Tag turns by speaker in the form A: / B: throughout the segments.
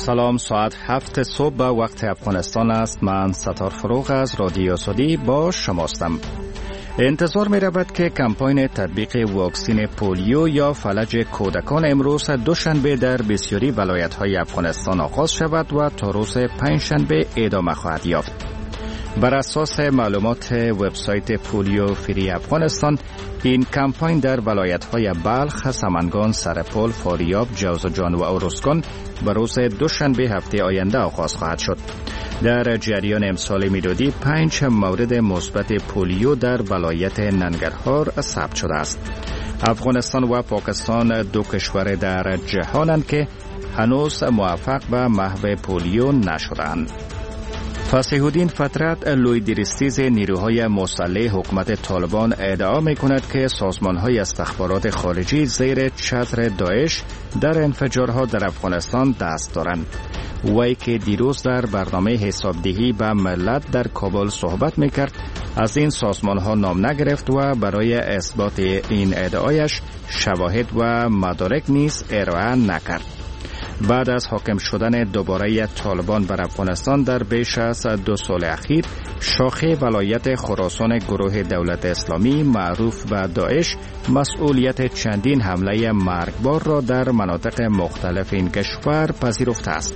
A: سلام، ساعت 7 صبح به وقت افغانستان است. من ستار فروغ از رادیو سعودی با شماستم. انتظار می رود که کمپاین تطبیق واکسین پولیو یا فلج کودکان امروز دوشنبه در بسیاری ولایت‌های افغانستان آغاز شود و تا روز پنجشنبه ادامه خواهد یافت. بر اساس معلومات وبسایت پولیو فری افغانستان، این کمپاین در ولایت‌های بلخ، سمنگان، سرپل، فاریاب، جوزجان و ارزگان به روز دوشنبه هفته آینده آغاز خواهد شد. در جریان امسال میلادی 5 مورد مثبت پولیو در ولایت ننگرهار ثبت شده است. افغانستان و پاکستان دو کشور در جهانند که هنوز موفق به محو پولیو نشدند. فصیح الدین فترت، لویدریستیز نیروهای مسلح حکومت طالبان، ادعا می‌کند که سازمان‌های استخبارات خارجی زیر چتر داعش در انفجارها در افغانستان دست دارند. وی که دیروز در برنامه حسابدهی به ملت در کابل صحبت می‌کرد، از این سازمان‌ها نام نگرفت و برای اثبات این ادعایش شواهد و مدارک نیز ارائه نکرد. بعد از حاکم شدن دوباره طالبان بر افغانستان در بیش از 2 سال اخیر، شاخه ولایت خراسان گروه دولت اسلامی معروف به داعش مسئولیت چندین حمله مرگبار را در مناطق مختلف این کشور پذیرفته است.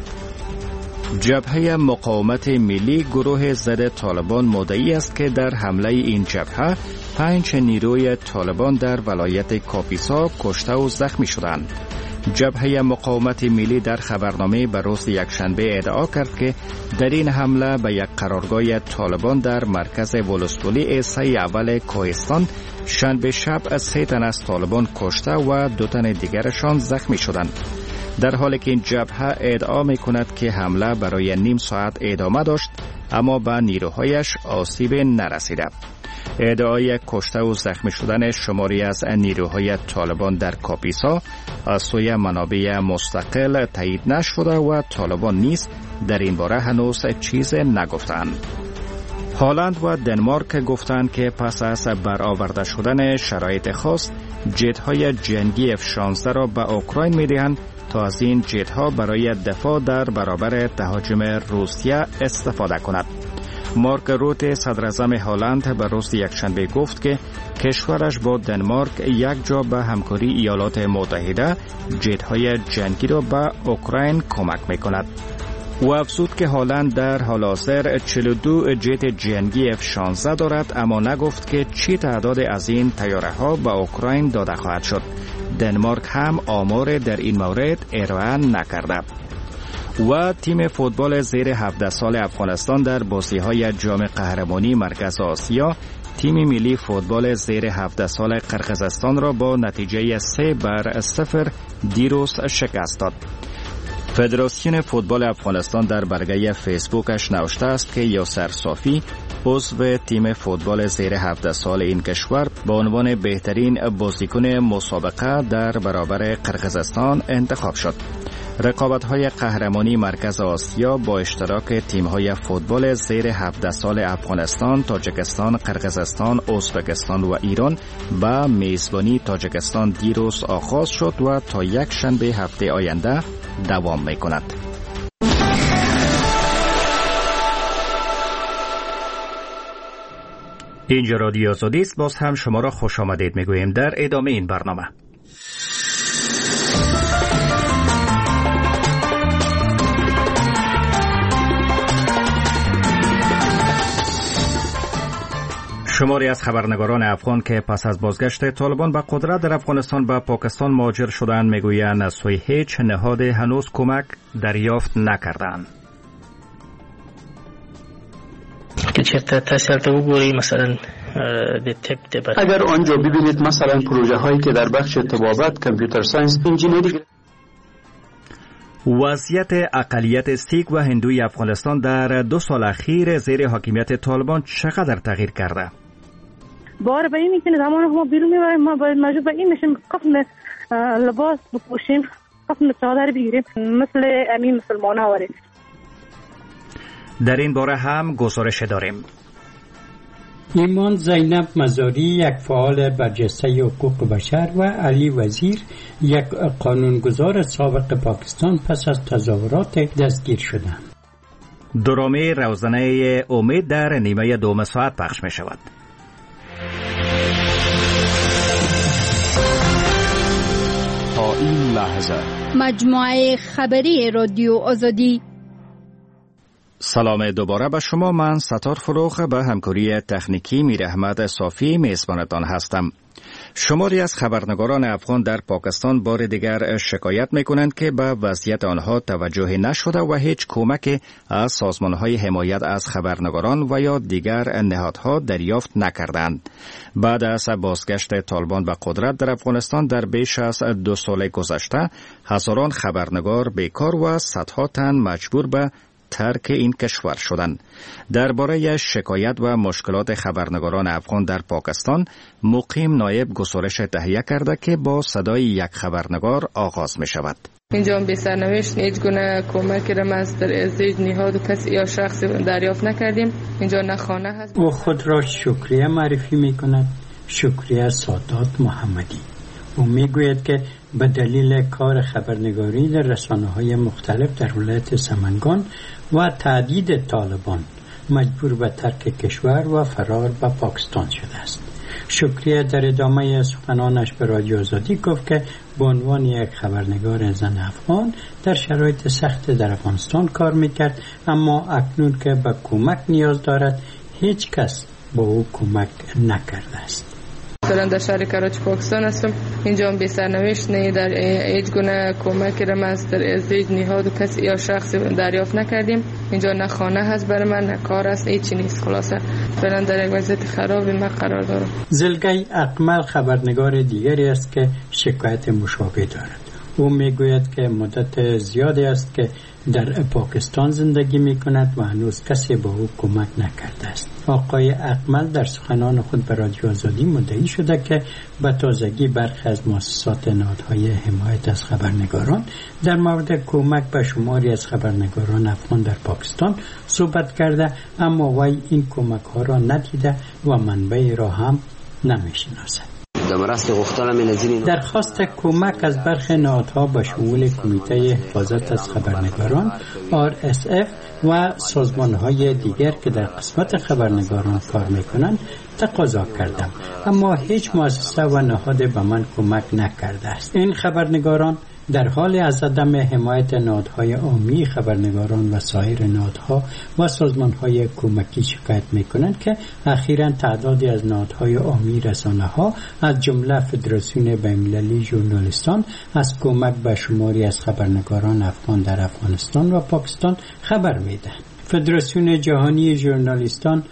A: جبهه مقاومت ملی گروه ضد طالبان مدعی است که در حمله این جبهه 5 نیروی طالبان در ولایت کاپیسا کشته و زخمی شدند. جبهه مقاومت ملی در خبرنامه به روز یکشنبه ادعا کرد که در این حمله به یک قرارگاه طالبان در مرکز ولسوالی سه اول کوهستان شنبه شب 3 تن از طالبان کشته و 2 تن دیگرشان زخمی شدند. در حالی که این جبهه ادعا می کند که حمله برای نیم ساعت ادامه داشت اما به نیروهایش آسیب نرسیده. ادعای کشته و زخمی شدن شماری از نیروهای طالبان در کاپیسا از سوی منابع مستقل تایید نشده و طالبان نیز در این باره هنوز چیز نگفتند. هلند و دنمارک گفتند که پس از برآورده شدن شرایط خاص، جت‌های جنگی F-16 را به اوکراین می‌دهند تا از این جت‌ها برای دفاع در برابر تهاجم روسیه استفاده کند. مارک روت، صدراعظم هلند، به روز یکشنبه گفت که کشورش با دنمارک یک جا به همکاری ایالات متحده جت‌های جنگی را به اوکراین کمک می‌کند. او افزود که هلند در حال حاضر 42 جت جنگی F-16 دارد، اما نگفت که چی تعداد از این طیاره‌ها به اوکراین داده خواهد شد. دنمارک هم آمار در این مورد ارائه نکرده. و تیم فوتبال زیر 17 سال افغانستان در بازی‌های جام قهرمانی مرکز آسیا تیم ملی فوتبال زیر 17 سال قرقیزستان را با نتیجه 3-0 دیروز شکست داد. فدراسیون فوتبال افغانستان در برگه فیسبوکش نوشته است که یاسر صافی، عضو تیم فوتبال زیر 17 سال این کشور، به عنوان بهترین بازیکن مسابقه در برابر قرقیزستان انتخاب شد. رقابت‌های قهرمانی مرکز آسیا با اشتراک تیم‌های فوتبال زیر 17 سال افغانستان، تاجیکستان، قرقیزستان، ازبکستان و ایران به میزبانی تاجیکستان دیروز آغاز شد و تا یک شنبه هفته آینده دوام می‌کند. اینجا رادیو سعودی است. باز هم شما را خوش آمدید می‌گوییم در ادامه این برنامه. شماری از خبرنگاران افغان که پس از بازگشت طالبان به قدرت در افغانستان به پاکستان مهاجر شدند میگویند از سوی هیچ نهاد هنوز کمک دریافت نکردند.
B: که چرته تاثیرات بگوری مثلا
C: اگر آنجا ببینید مثلا پروژه هایی که در بخش طبابت، کامپیوتر ساینس، انجینری.
A: وضعیت اقلیت سیک و هندوی افغانستان در 2 سال اخیر زیر حاکمیت طالبان چقدر تغییر کرده؟
D: بار به این که زمان ما بیرون میبریم، ما باید مجبور به این میشیم کفن لباس بپوشیم، کفن چادر بگیریم مثل امین مسلمان ها وارد.
A: در این باره هم گزارش داریم.
E: ایمان زینب مزاری یک فعال برجسته حقوق بشر و علی وزیر یک قانونگذار سابق پاکستان پس از تظاهرات دستگیر شدند.
A: درامه روزنه امید در نیمه دوم ساعت پخش می شود.
F: تا این لحظه
G: مجموعه خبری رادیو آزادی.
A: سلام دوباره به شما. من ستار فروغ به همکاری تکنیکی میر احمد صافی میزبانتان هستم. شماری از خبرنگاران افغان در پاکستان بار دیگر شکایت میکنند که به وضعیت آنها توجه نشده و هیچ کمک از سازمانهای حمایت از خبرنگاران و یا دیگر نهادها دریافت نکردند. بعد از بازگشت طالبان به قدرت در افغانستان در بیش از 2 سال گذشته، هزاران خبرنگار بیکار و صدها تن مجبور به ترک این کشور شدند. درباره شکایت و مشکلات خبرنگاران افغان در پاکستان، مقیم نایب گزارش تهیه کرده که با صدای یک خبرنگار آغاز می شود.
H: اینجا به سرنوشت هیچ گونه کمکی را از هیچ نهاد و کسی یا شخصی دریافت نکردیم. اینجا نه خانه هست.
E: او خود را شکریه معرفی می کند. شکریه سادات محمدی. او می گوید که به دلیل کار خبرنگاری در رسانه‌های مختلف در ولایت سمنگان و تهدید طالبان مجبور به ترک کشور و فرار به پاکستان شده است. شکریه در ادامه سخنانش به رادیو آزادی گفت که به عنوان یک خبرنگار زن افغان در شرایط سخت در افغانستان کار میکرد، اما اکنون که به کمک نیاز دارد هیچ کس به او کمک نکرده است.
H: فعلا در شهر کراچی پاکستان هستم. اینجا هم بی سرنوشت نه، در هیچ گونه کمکی را از هیچ نهاد و کسی یا شخصی دریافت نکردیم. اینجا نه خانه هست برای من، نه کار است، هیچی نیست. خلاصه فعلا در یک وضعیت خرابی من قرار دارم.
E: زلگی اقمل خبرنگار دیگری است که شکایت مشابه دارد. او میگوید که مدت زیادی است که در پاکستان زندگی می کند و هنوز کسی به او کمک نکرده است. آقای اقمل در سخنان خود به رادیو آزادی مدعی شده که به تازگی برخی از مؤسسات نهادهای حمایت از خبرنگاران در مورد کمک به شماری از خبرنگاران افغان در پاکستان صحبت کرده، اما وی این کمک ها را ندیده و منبعی را هم نمیشناسد. درخواست کمک از برخی نهادها به شمول کمیته حفاظت از خبرنگاران RSF و سازمانهای دیگر که در قسمت خبرنگاران کار میکنند تقاضا کردم، اما هیچ مؤسسه و نهاد به من کمک نکرده است. این خبرنگاران در حال از عدم حمایت نهادهای عامی خبرنگاران و سایر نهادها و سازمانهای کمکی شکایت میکنند که اخیراً تعدادی از نهادهای عامی رسانه‌ها از جمله فدراسیون بین‌المللی ژورنالیستان از کمک به شماری از خبرنگاران افغان در افغانستان و پاکستان خبر میدهند. فدراسیون جهانی ژورنالیستان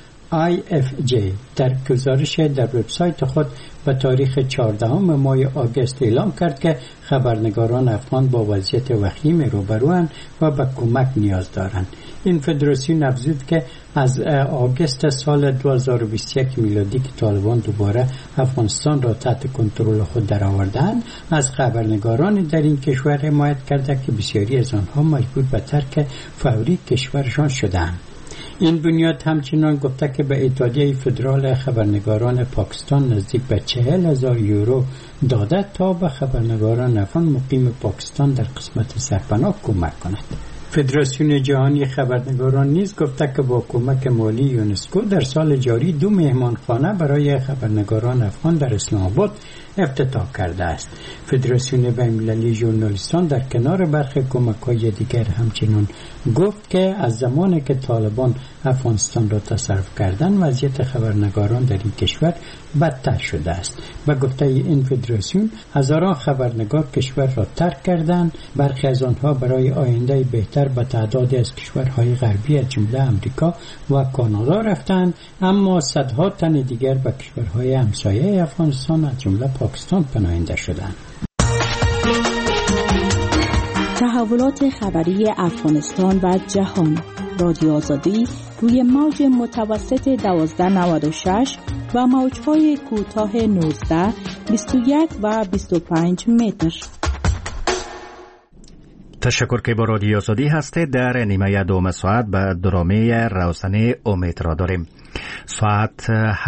E: IFJ در گزارش در وبسایت خود به تاریخ 14 ماه آگوست اعلام کرد که خبرنگاران افغان با وضعیت وخیم روبروند و به کمک نیاز دارند. این فدراسیون افزود که از آگوست سال 2021 میلادی که طالبان دوباره افغانستان را تحت کنترل خود درآوردند، از خبرنگاران در این کشور حمایت کرده که بسیاری از آنها مجبور به ترک فوری کشورشان شدند. این بنیاد همچنان گفته که به اتحادیه فدرال خبرنگاران پاکستان نزدیک به 40,000 یورو داده تا به خبرنگاران افغان مقیم پاکستان در قسمت سرپناه کمک کند. فدراسیون جهانی خبرنگاران نیز گفته که با کمک مالی یونسکو در سال جاری 2 مهمانخانه برای خبرنگاران افغان در اسلام آباد افتتاح کرده است. فدراسیون بین‌المللی ژورنالیستان در کنار برخی کمک‌های دیگر همچنین گفت که از زمانی که طالبان افغانستان را تصرف کردند وضعیت خبرنگاران در این کشور بدتر شده است. به گفته این فدراسیون هزاران خبرنگار کشور را ترک کردند. برخی از آنها برای آینده بهتر به تعدادی از کشورهای غربی از جمله امریکا و کانادا رفتند، اما صدها تن دیگر به کشورهای همسایه افغانستان از جمله پاکستان پناهنده شدند.
G: تحولات خبری افغانستان و جهان. رادیو آزادی روی موج متوسط 1296 و موج‌های کوتاه 19، 21 و 25 متر.
A: تشکر که با رادیو آزادی هسته. در نیمه دوم ساعت به درامه روزنه امید را داریم. ساعت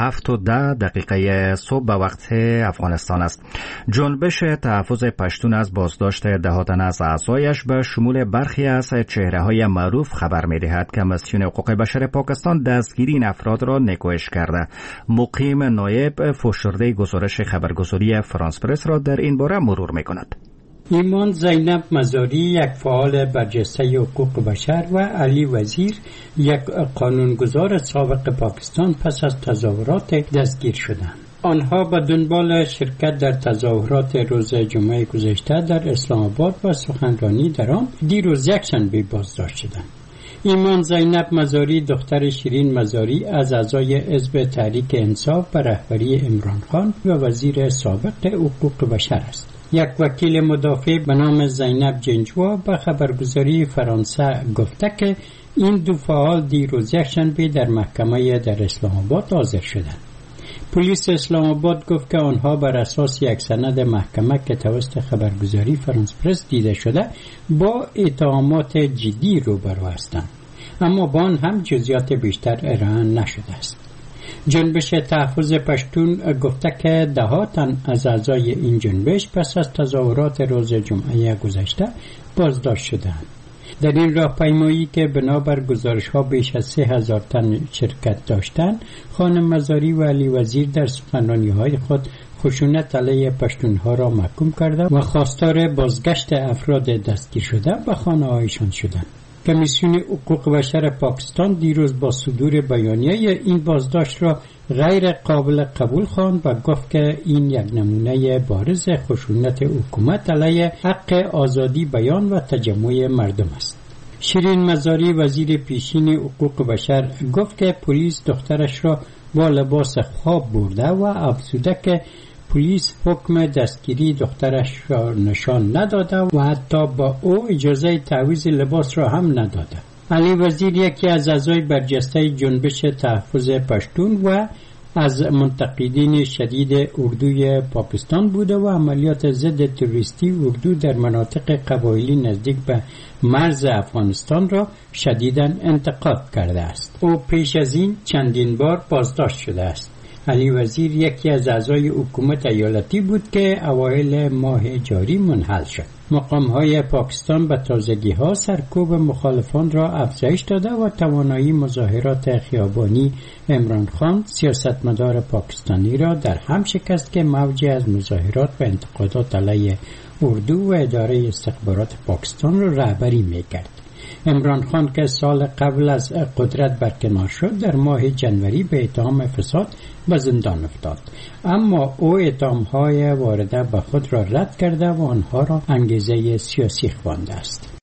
A: 7:10 صبح به وقت افغانستان است. جنبش تحفظ پشتون از بازداشت 10 تن از اعضایش به شمول برخی از چهره‌های معروف خبر می‌دهد که کمیسیون حقوق بشر پاکستان دستگیری این افراد را نکوهش کرده. مقیم نایب فشرده گزارش خبرگزاری فرانس پرس را در این باره مرور می‌کند.
E: ایمان زینب مزاری، یک فعال برجسته حقوق بشر، و علی وزیر، یک قانونگذار سابق پاکستان، پس از تظاهرات دستگیر شدند. آنها به دنبال شرکت در تظاهرات روز جمعه گذشته در اسلام آباد و سخنرانی در آن دیروز یکشنبه بازداشت شدند. ایمان زینب مزاری دختر شیرین مزاری از اعضای حزب تحریک انصاف به رهبری عمران خان و وزیر سابق حقوق بشر است. یک وکیل مدافع به نام زینب جنجوا به خبرگزاری فرانسه گفته که این دو فعال دیروز یکشنبه در محکمه در اسلام آباد حاضر شدند. پلیس اسلام آباد گفت که آنها بر اساس یک سند محکمه که توسط خبرگزاری فرانس پرس دیده شده با اتهامات جدی روبرو هستند، اما با آن هم جزئیات بیشتر ارائه نشده است. جنبش تحفظ پشتون گفته که 10 تن از اعضای این جنبش پس از تظاهرات روز جمعه گذشته بازداشت شدند. در این راهپیمایی که بنابر گزارش‌ها بیش از 3000 تن شرکت داشتند، خانم مزاری و علی وزیر در سخنرانی‌های خود خشونت علیه پشتونها را محکوم کرده و خواستار بازگشت افراد دستگیر شده به خانه‌هایشان شدند. کمیسیون حقوق بشر پاکستان دیروز با صدور بیانیه این بازداشت را غیر قابل قبول خواند و گفت که این یک نمونه بارز خشونت حکومت علیه حق آزادی بیان و تجمع مردم است. شیرین مزاری وزیر پیشین حقوق بشر گفت که پلیس دخترش را با لباس خواب برده و افزوده که پلیس حکم دستگیری دخترش را نشان نداده و حتی با او اجازه تعویض لباس را هم نداده. علی وزیر یکی از اعضای برجسته جنبش تحفظ پشتون و از منتقدین شدید اردوی پاکستان بوده و عملیات ضد تروریستی اردو در مناطق قبایلی نزدیک به مرز افغانستان را شدیداً انتقاد کرده است. او پیش از این چندین بار بازداشت شده است. علی وزیر یکی از اعضای حکومت ایالتی بود که اوایل ماه جاری منحل شد. مقام‌های پاکستان به تازگی‌ها سرکوب مخالفان را افزایش داده و توانایی مظاهرات خیابانی عمران خان سیاستمدار پاکستانی را در هم شکست که موجی از مظاهرات و انتقادات علیه اردو و اداره استخبارات پاکستان را رهبری می‌کرد. عمران خان که سال قبل از قدرت برکنار شد در ماه جنوری به اتهام فساد به زندان افتاد، اما او اتهام‌های وارده به خود را رد کرده و آنها را انگیزه سیاسی خوانده است.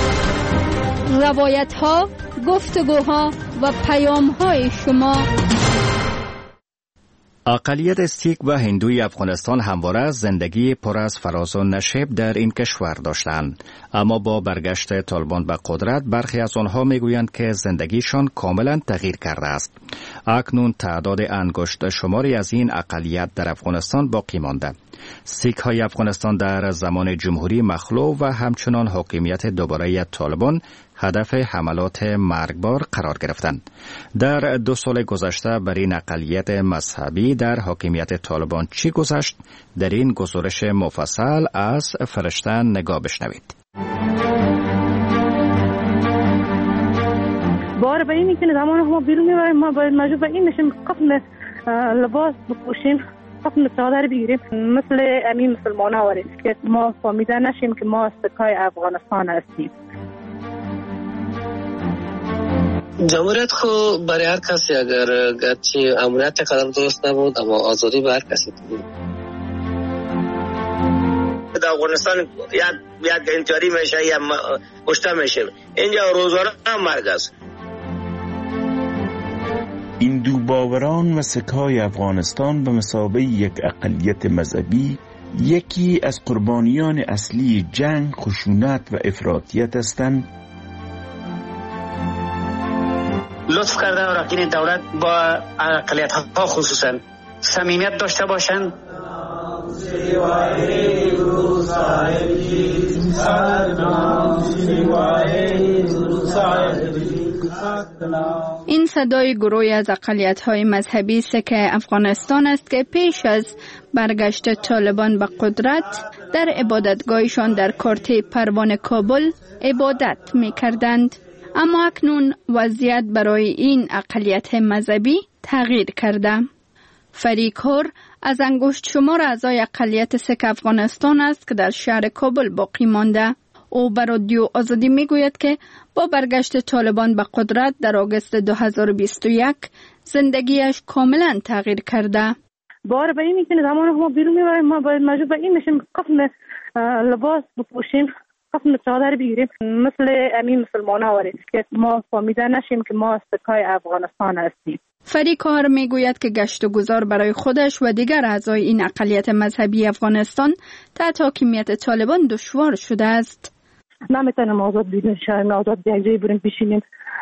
I: روایت‌ها، گفتگوها و پیام‌های شما.
A: اقلیت سیک و هندوی افغانستان همواره زندگی پر از فراز و نشیب در این کشور داشتند، اما با برگشت طالبان به قدرت برخی از آنها میگویند که زندگیشان کاملا تغییر کرده است. اکنون تعداد انگشت شماری از این اقلیت در افغانستان باقی مانده. سیک های افغانستان در زمان جمهوری مخلوع و همچنان حاکمیت دوباره طالبان هدف حملات مرگبار قرار گرفتند. در 2 سال گذشته بر این اقلیت مذهبی در حاکمیت طالبان چی گذشت؟ در این گزارش مفصل از فرشته نگاه بشنوید.
D: بار به اینی که زمان ما بیرون میبریم، ما باید مجبور به این میشیم قفل لباس بپوشیم، قفل چادر بگیریم مثل امین مسلمان ها وریم که ما فهمیده نشیم که ما سکای افغانستان هستیم.
J: جمهوریت خو برای هر کسی اگر گرچه امنیت قدر درست نبود اما آزادی به هر کسی بود. در افغانستان یک انتحاری میشه یا کشته میشه، اینجا روزانه هم مرگ است.
K: این دو باوران و سکای افغانستان به مثابه یک اقلیت مذهبی یکی از قربانیان اصلی جنگ، خشونت و افراطیت هستند.
L: لطف کرده و راکین دولت با اقلیت ها خصوصا صمیمیت داشته باشند.
I: این صدای گروهی از اقلیت‌های مذهبی سک افغانستان است که پیش از برگشت طالبان به قدرت در عبادتگاهشان در کارته پروان کابل عبادت می‌کردند. اما اکنون وضعیت برای این اقلیت مذهبی تغییر کرده. فریق هور از انگشت شمار اعضای اقلیت سک افغانستان است که در شهر کابل باقی مانده. او به رادیو آزادی میگوید که با برگشت طالبان به قدرت در آگوست 2021 زندگیش کاملا تغییر کرده.
D: بار به این که زمان ما بیرون میبریم ما باید مجبور به این میشیم کفن لباس بپوشیم، کفن چادر بگیریم مثل امین مسلمان ها که ما فهمیده نشیم که ما سکای افغانستان هستیم.
I: فریق کار میگوید که گشت و گذار برای خودش و دیگر اعضای این اقلیت مذهبی افغانستان تحت حاکمیت طالبان دشوار شده است.
D: نمیتونیم آزاد بیرون شویم، آزاد یک جایی بریم بشینیم.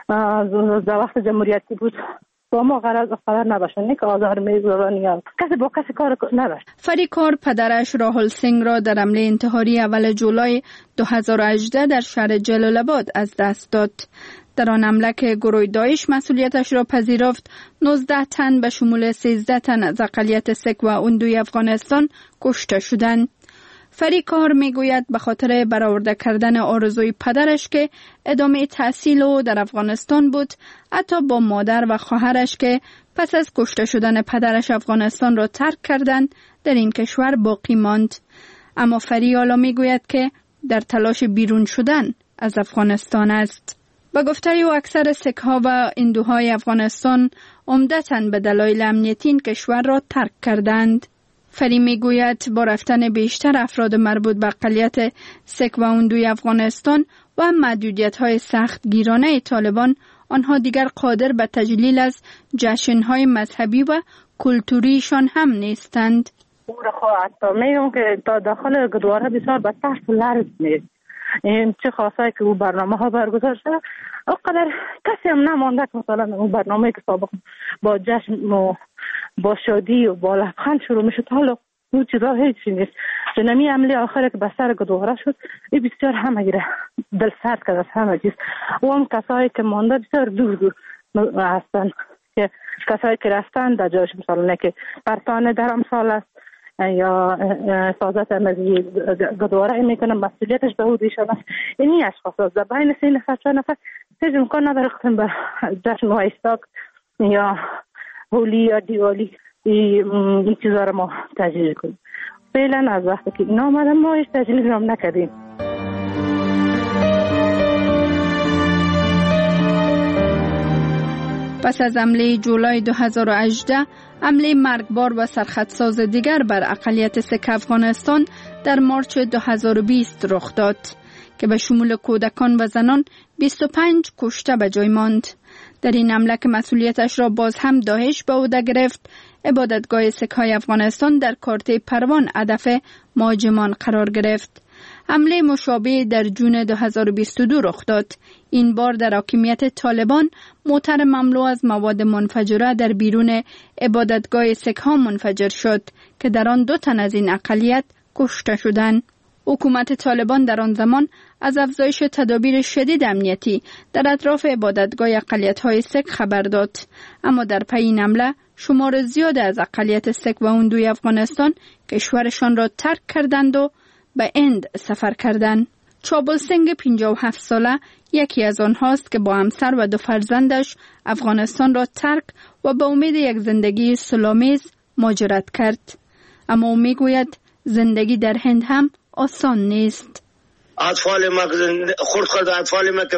D: در وقت جمهوریتی بود با ما قرار نباشن که آزار میذارن یا کسی با کسی کار نباشه.
I: فریق کار پدرش راهول سینگ را در حمله انتحاری اول جولای 2018 در شهر جلال آباد از دست داد. در آن حمله که گروه داعش مسئولیتش را پذیرفت 19 تن به شمول 13 تن از اقلیت سک و اوندوی افغانستان کشته شدند. فریق کار میگوید به خاطر برآورده کردن آرزوی پدرش که ادامه تحصیل او در افغانستان بود، حتی با مادر و خواهرش که پس از کشته شدن پدرش افغانستان را ترک کردند در این کشور باقی ماند. اما فریق حالا میگوید که در تلاش بیرون شدن از افغانستان است. با گفته او اکثر سک‌ها و هندوهای افغانستان عمدتاً به دلایل امنیتی این کشور را ترک کردند. فری میگوید با رفتن بیشتر افراد مربوط به اقلیت سک و هندوی افغانستان و محدودیت‌های سخت گیرانه طالبان، آنها دیگر قادر به تجلیل از جشن‌های مذهبی و کلتوریشان هم نیستند.
D: او را حتی میگم که تا داخل گردواره بسیار بدتر لرز نیست. این چه خاصه که او برنامه ها برگزار شده اقدر کسی هم نمانده که مثلا اون برنامه که سابق با جشن و با شادی و با لبخند شروع میشد حالا اون چیزا هیچی نیست. جنمی عملی آخره که بسر گردواره شد این بسیار همه گیره دل سرد کرد از همه چیز. و هم کسایی که مانده بسیار دور دور هستن که کسایی که رفتن در جایش مثلا که پرتانه در امثال است یا حفاظت از گردواره میکنن مسئولیتش به حدودشان است. اینی اشخاص است در بین 3 نفر 4 نفر هیچ امکان نداره که به جشن و ایستاک یا هولی یا دیوالی این چیزا رو ما تجلیل کنیم. فعلا از وقتی که اینا آمدن ما هیچ تجلیل هم نکردیم.
I: پس از حمله جولای 2018 حمله مرگبار و سرخطساز دیگر بر اقلیت سک افغانستان در مارچ 2020 رخ داد که به شمول کودکان و زنان 25 کشته به جای ماند. در این حمله که مسئولیتش را باز هم داعش به عهده گرفت، عبادتگاه سک‌های افغانستان در کارته پروان هدف مهاجمان قرار گرفت. حمله مشابه در جون 2022 رخ داد. این بار در حاکمیت طالبان موتر مملو از مواد منفجره در بیرون عبادتگاه سک‌ها منفجر شد که در آن 2 تن از این اقلیت کشته شدند. حکومت طالبان در آن زمان از افزایش تدابیر شدید امنیتی در اطراف عبادتگاه اقلیت‌های سک خبر داد، اما در پی این حمله شمار زیاد از اقلیت سک و هندوی افغانستان کشورشان را ترک کردند و به هند سفر کردند. چابل سنگ 57 ساله یکی از آنهاست که با همسر و 2 فرزندش افغانستان را ترک و به امید یک زندگی صلح‌آمیز مهاجرت کرد. اما او میگوید زندگی در هند هم آسان نیست.
M: اطفال ما خرد اطفال ما که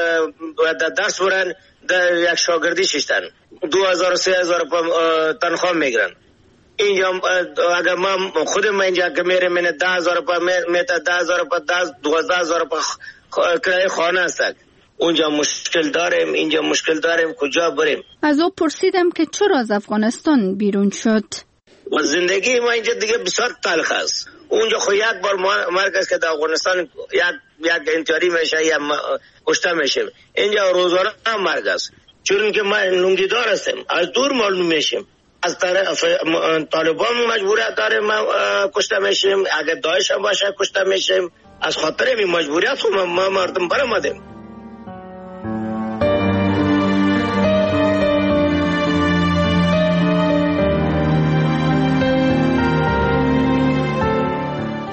M: در درس برن در یک شاگردی ششتن 2000-3000 تنخواه میگیرن. اینجا اگر ما خود ما اینجا که میریم من 10,000 میتا 10,000 12,000 کرایه خانه است. اونجا مشکل داریم، اینجا مشکل داریم، کجا بریم؟
I: از او پرسیدم که چرا از افغانستان بیرون شد.
M: و زندگی ما اینجا دیگه بسیار تلخ است. اونجا خو یک بار مرگ است که در افغانستان یک انتحاری میشه یا کشته میشه. اینجا روزانه مرگ است. چون که ما لنگیدار هستیم، از دور معلوم میشیم. از طرف طالبان مجبوریت داریم ما کشته میشیم، اگر داعش هم باشه کشته میشیم. از خاطر این مجبوریت ما مردم برآمدیم.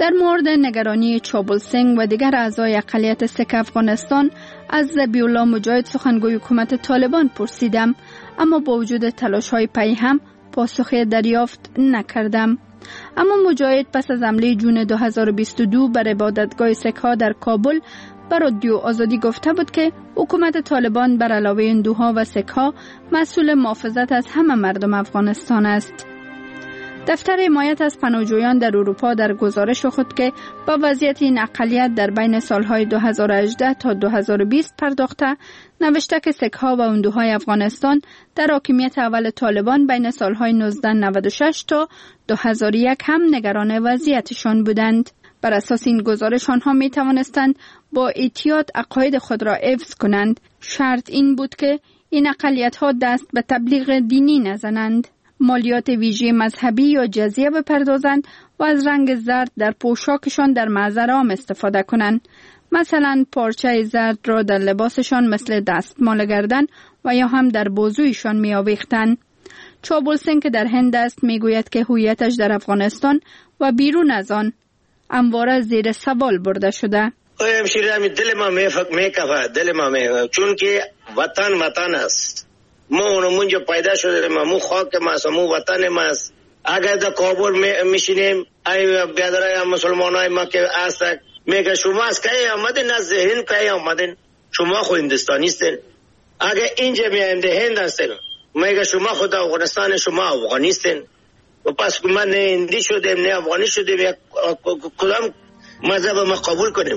I: در مورد نگرانی چابلسینگ و دیگر اعضای اقلیت سک افغانستان از ذبیح‌الله مجاهد سخنگوی حکومت طالبان پرسیدم، اما با وجود تلاش‌های پی هم پاسخی دریافت نکردم. اما مجاهد پس از حمله جون 2022 بر عبادتگاه سک‌ها در کابل بر رادیو آزادی گفته بود که حکومت طالبان بر علاوه هندوها و سک‌ها مسئول محافظت از همه مردم افغانستان است. دفتر حمایت از پناهجویان در اروپا در گزارش خود که با وضعیت این اقلیت در بین سالهای 2018 تا 2020 پرداخته، نوشته که سک‌ها و هندوهای افغانستان در حاکمیت اول طالبان بین سالهای 1996 تا 2001 هم نگران وضعیتشان بودند. بر اساس این گزارش آنها می توانستند با احتیاط عقاید خود را حفظ کنند. شرط این بود که این اقلیت‌ها دست به تبلیغ دینی نزنند، مالیات ویژه مذهبی یا جزیه بپردازند و از رنگ زرد در پوشاکشان در محضر عام استفاده کنند. مثلا پارچه زرد را در لباسشان مثل دستمال گردن و یا هم در بازویشان می آویختند. چابلسینگ که در هند است می گوید که هویتش در افغانستان و بیرون از آن همواره زیر سوال برده شده.
M: دل ما دل ما چون که وطن است. ما اونمونجا پیدا شده، ما خاک ماست، ما وطن ماست. اگر در کابل میشینیم ای بیادرای مسلمانای ما که هستن میگه شما از کی آمدین، از هند کی آمدین، شما خود هندوستانیستین. اگر اینجا میایم در هند هستین میگه شما خود افغانستان، شما افغانیستین. و پس ما نه هندی شدیم نه افغانی شدیم، کدام مذهب ما قبول کنیم؟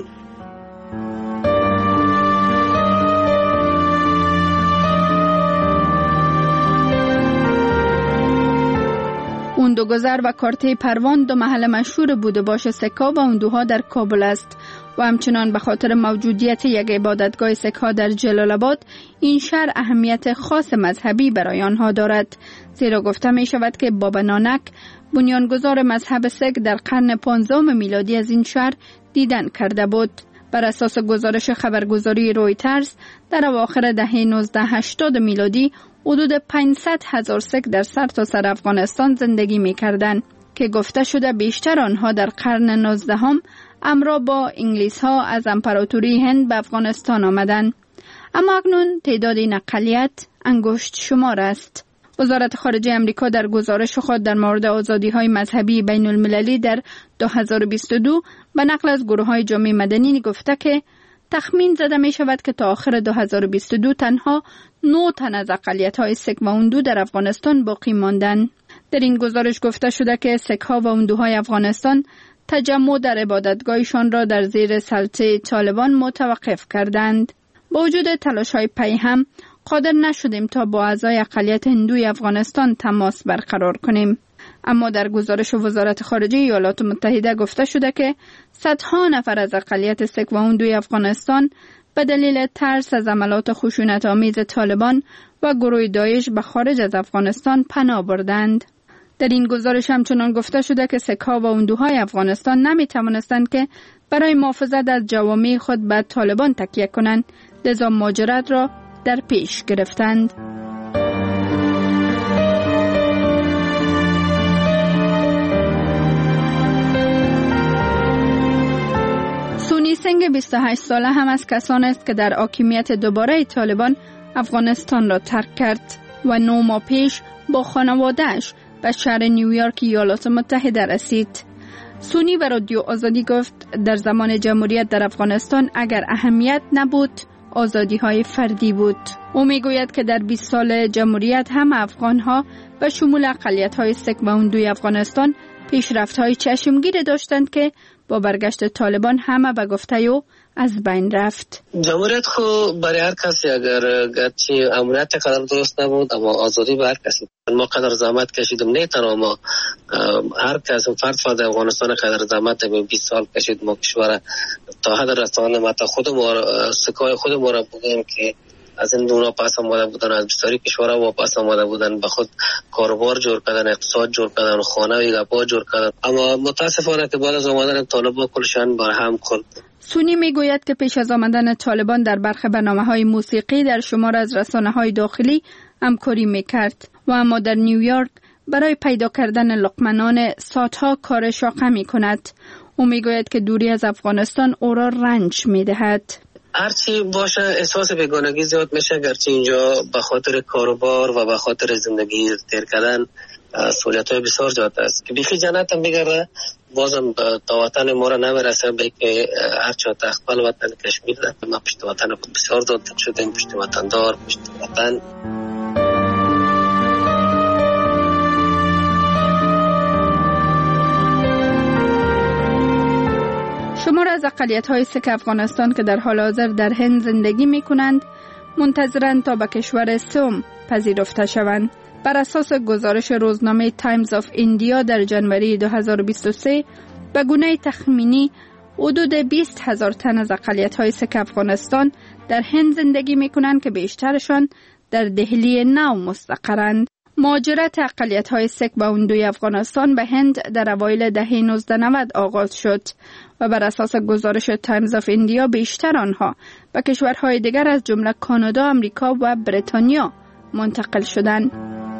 I: هندوگذر و کارته پروان دو محل مشهور بوده باش سک‌ها و هندوها در کابل است و همچنان به خاطر موجودیت یک عبادتگاه سک‌ها در جلال آباد این شهر اهمیت خاص مذهبی برای آنها دارد، زیرا گفته می شود که بابا نانک بنیانگذار مذهب سک در قرن 15 میلادی از این شهر دیدن کرده بود. بر اساس گزارش خبرگزاری رویترز در اواخر دهه 1980 میلادی حدود 500,000 سک در سرتاسر افغانستان زندگی می کردند که گفته شده بیشتر آنها در قرن 19 همراه با انگلیس ها از امپراتوری هند به افغانستان آمدند. اما اکنون تعداد این اقلیت انگشت شمار است. وزارت خارجه امریکا در گزارش خود در مورد آزادی‌های مذهبی بین المللی در 2022 به نقل از گروه‌های جامعه مدنی گفته که تخمین زده می شود که تا آخر 2022 تنها 9 تن از اقلیت‌های سک و هندو در افغانستان باقی ماندند. در این گزارش گفته شده که سک‌ها و هندوهای افغانستان تجمع در عبادتگاهشان را در زیر سلطه طالبان متوقف کردند. با وجود تلاش‌های پی هم قادر نشدیم تا با اعضای اقلیت هندوی افغانستان تماس برقرار کنیم. اما در گزارش وزارت خارجه ایالات متحده گفته شده که صدها نفر از اقلیت سک و هندوی افغانستان به دلیل ترس از عملات خشونت‌آمیز طالبان و گروه داعش به خارج از افغانستان پناه بردند. در این گزارش همچنان گفته شده که سک‌ها و هندوهای افغانستان نمی‌توانستند که برای محافظت از جوامع خود به طالبان تکیه کنند، لذا مهاجرت را در پیش گرفتند. سونی سنگ 28 ساله هم از کسان است که در حاکمیت دوباره طالبان افغانستان را ترک کرد و 9 ماه پیش با خانواده‌اش به شهر نیویورک ایالات متحده رسید. سونی به رادیو آزادی گفت در زمان جمهوریت در افغانستان اگر اهمیت نبود آزادی‌های فردی بود. او میگوید که در 20 سال جمهوریت هم افغان‌ها به شمول اقلیت‌های سک و هندوی افغانستان پیشرفت‌های چشمگیر داشتند که با برگشت طالبان همه به گفته او از بین رفت.
J: جمهوریت خو برای هر کسی اگر گرچه امنیت قدر درست نبود اما آزادی به هر کسی. ما قدر زحمت کشیدیم، نه تنها ما، هر کس فرد افغانستان قدر زحمت 20 سال کشید. ما کشور تا حد رسانه ما تا خود ما سکای خود ما را بودیم که از این دونا پس آمده بودن، از بسیاری کشورها واپس آمده بودن، به خود کاروبار جور کردن، اقتصاد جور کردن، خانه و گپا جور کردن. اما متاسفانه که بعد از آمدن طالبان کلشان برهم خورد.
I: سونی میگوید که پیش از آمدن طالبان در برخی برنامه‌های موسیقی در شمار از رسانه‌های داخلی همکاری میکرد و اما در نیویورک برای پیدا کردن لقمنان ساعتها کار شاقه می کند. او می گوید که دوری از افغانستان او را رنج می دهد.
J: هرچی باشه احساس بیگانگی زیاد میشه، گرچه اینجا به خاطر کاروبار و به خاطر زندگی تیر کردن سهولت‌های بسیار زیاد است که بیخی جنت هم میگرده، بازم تا وطن ما را نمیرسه. به که هرچی تخبل وطن کشمیر ده، ما پشت وطن خود بسیار داد شدیم، پشت وطن دار، پشت وطن.
I: شمار از اقلیت‌های سیک افغانستان که در حال حاضر در هند زندگی می‌کنند منتظرند تا به کشور سوم پذیرفته شوند. بر اساس گزارش روزنامه تایمز آف ایندیا در جنوری 2023 به گونه تخمینی حدود 20,000 تن از اقلیت‌های سیک افغانستان در هند زندگی می‌کنند که بیشترشان در دهلی نو مستقرند. مهاجرت اقلیت‌های سیک به اون دوی افغانستان به هند در اوایل دهه 1990 آغاز شد و بر اساس گزارش تایمز آف ایندیا بیشتر آنها به کشورهای دیگر از جمله کانادا، آمریکا و بریتانیا منتقل شدند.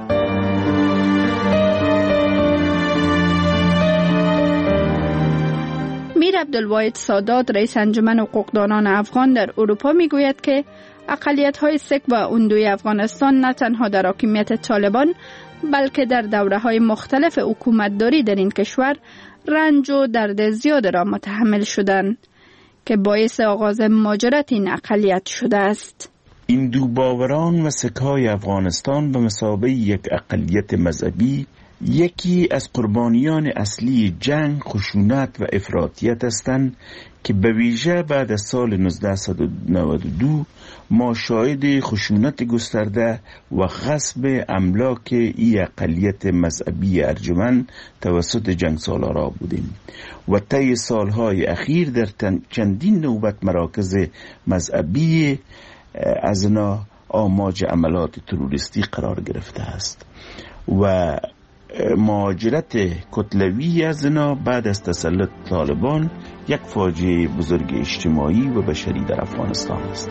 I: میر عبدالواحد سادات، رئیس انجمن حقوقدانان افغان در اروپا میگوید که اقلیت‌های سیک و اون دوی افغانستان نه تنها در حاکمیت طالبان بلکه در دوره‌های مختلف حکومتداری در این کشور رنج و درد زیاد را متحمل شدند که باعث آغاز مهاجرت این اقلیت شده است.
K: این دو باوران و سک‌های افغانستان به مثابه یک اقلیت مذهبی یکی از قربانیان اصلی جنگ، خشونت و افراطیت هستند که به ویژه بعد از سال 1992 ما شاهد خشونت گسترده و غصب املاک ای اقلیت مذهبی ارجمند توسط جنگ سالارا بودیم و طی سالهای اخیر در چندین نوبت مراکز مذهبی از اینا آماج عملات تروریستی قرار گرفته است و مهاجرت کتلوی از اینا بعد از تسلط طالبان یک فاجعه بزرگ اجتماعی و بشری در افغانستان است.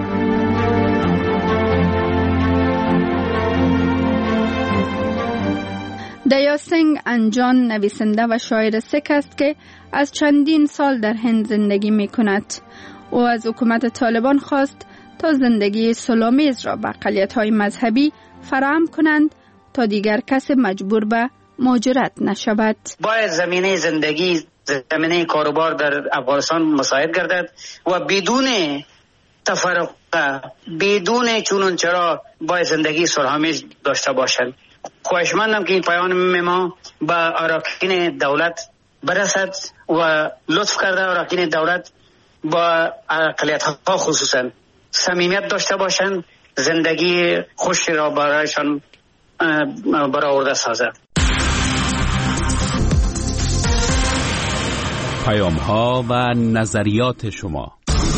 I: دیا سنگ انجان نویسنده و شاعر سیک است که از چندین سال در هند زندگی می کند. او از حکومت طالبان خواست تا زندگی صلح‌آمیز را به اقلیت‌های مذهبی فراهم کنند تا دیگر کس مجبور به مهاجرت نشود.
L: باید زمینه زندگی، زمینه کاروبار در افغانستان مساعد گردد و بدون تفرقه، بدون چون چرا باید زندگی صلح‌آمیز داشته باشند. خواهشمندم که این پیام ما به اراکین دولت برسد و لطف کرده اراکین دولت با اقلیت‌ها خصوصا صمیمیت داشته باشند، زندگی خوشی را برایشان برآورده سازد.
F: پیام‌ها و نظریات شما.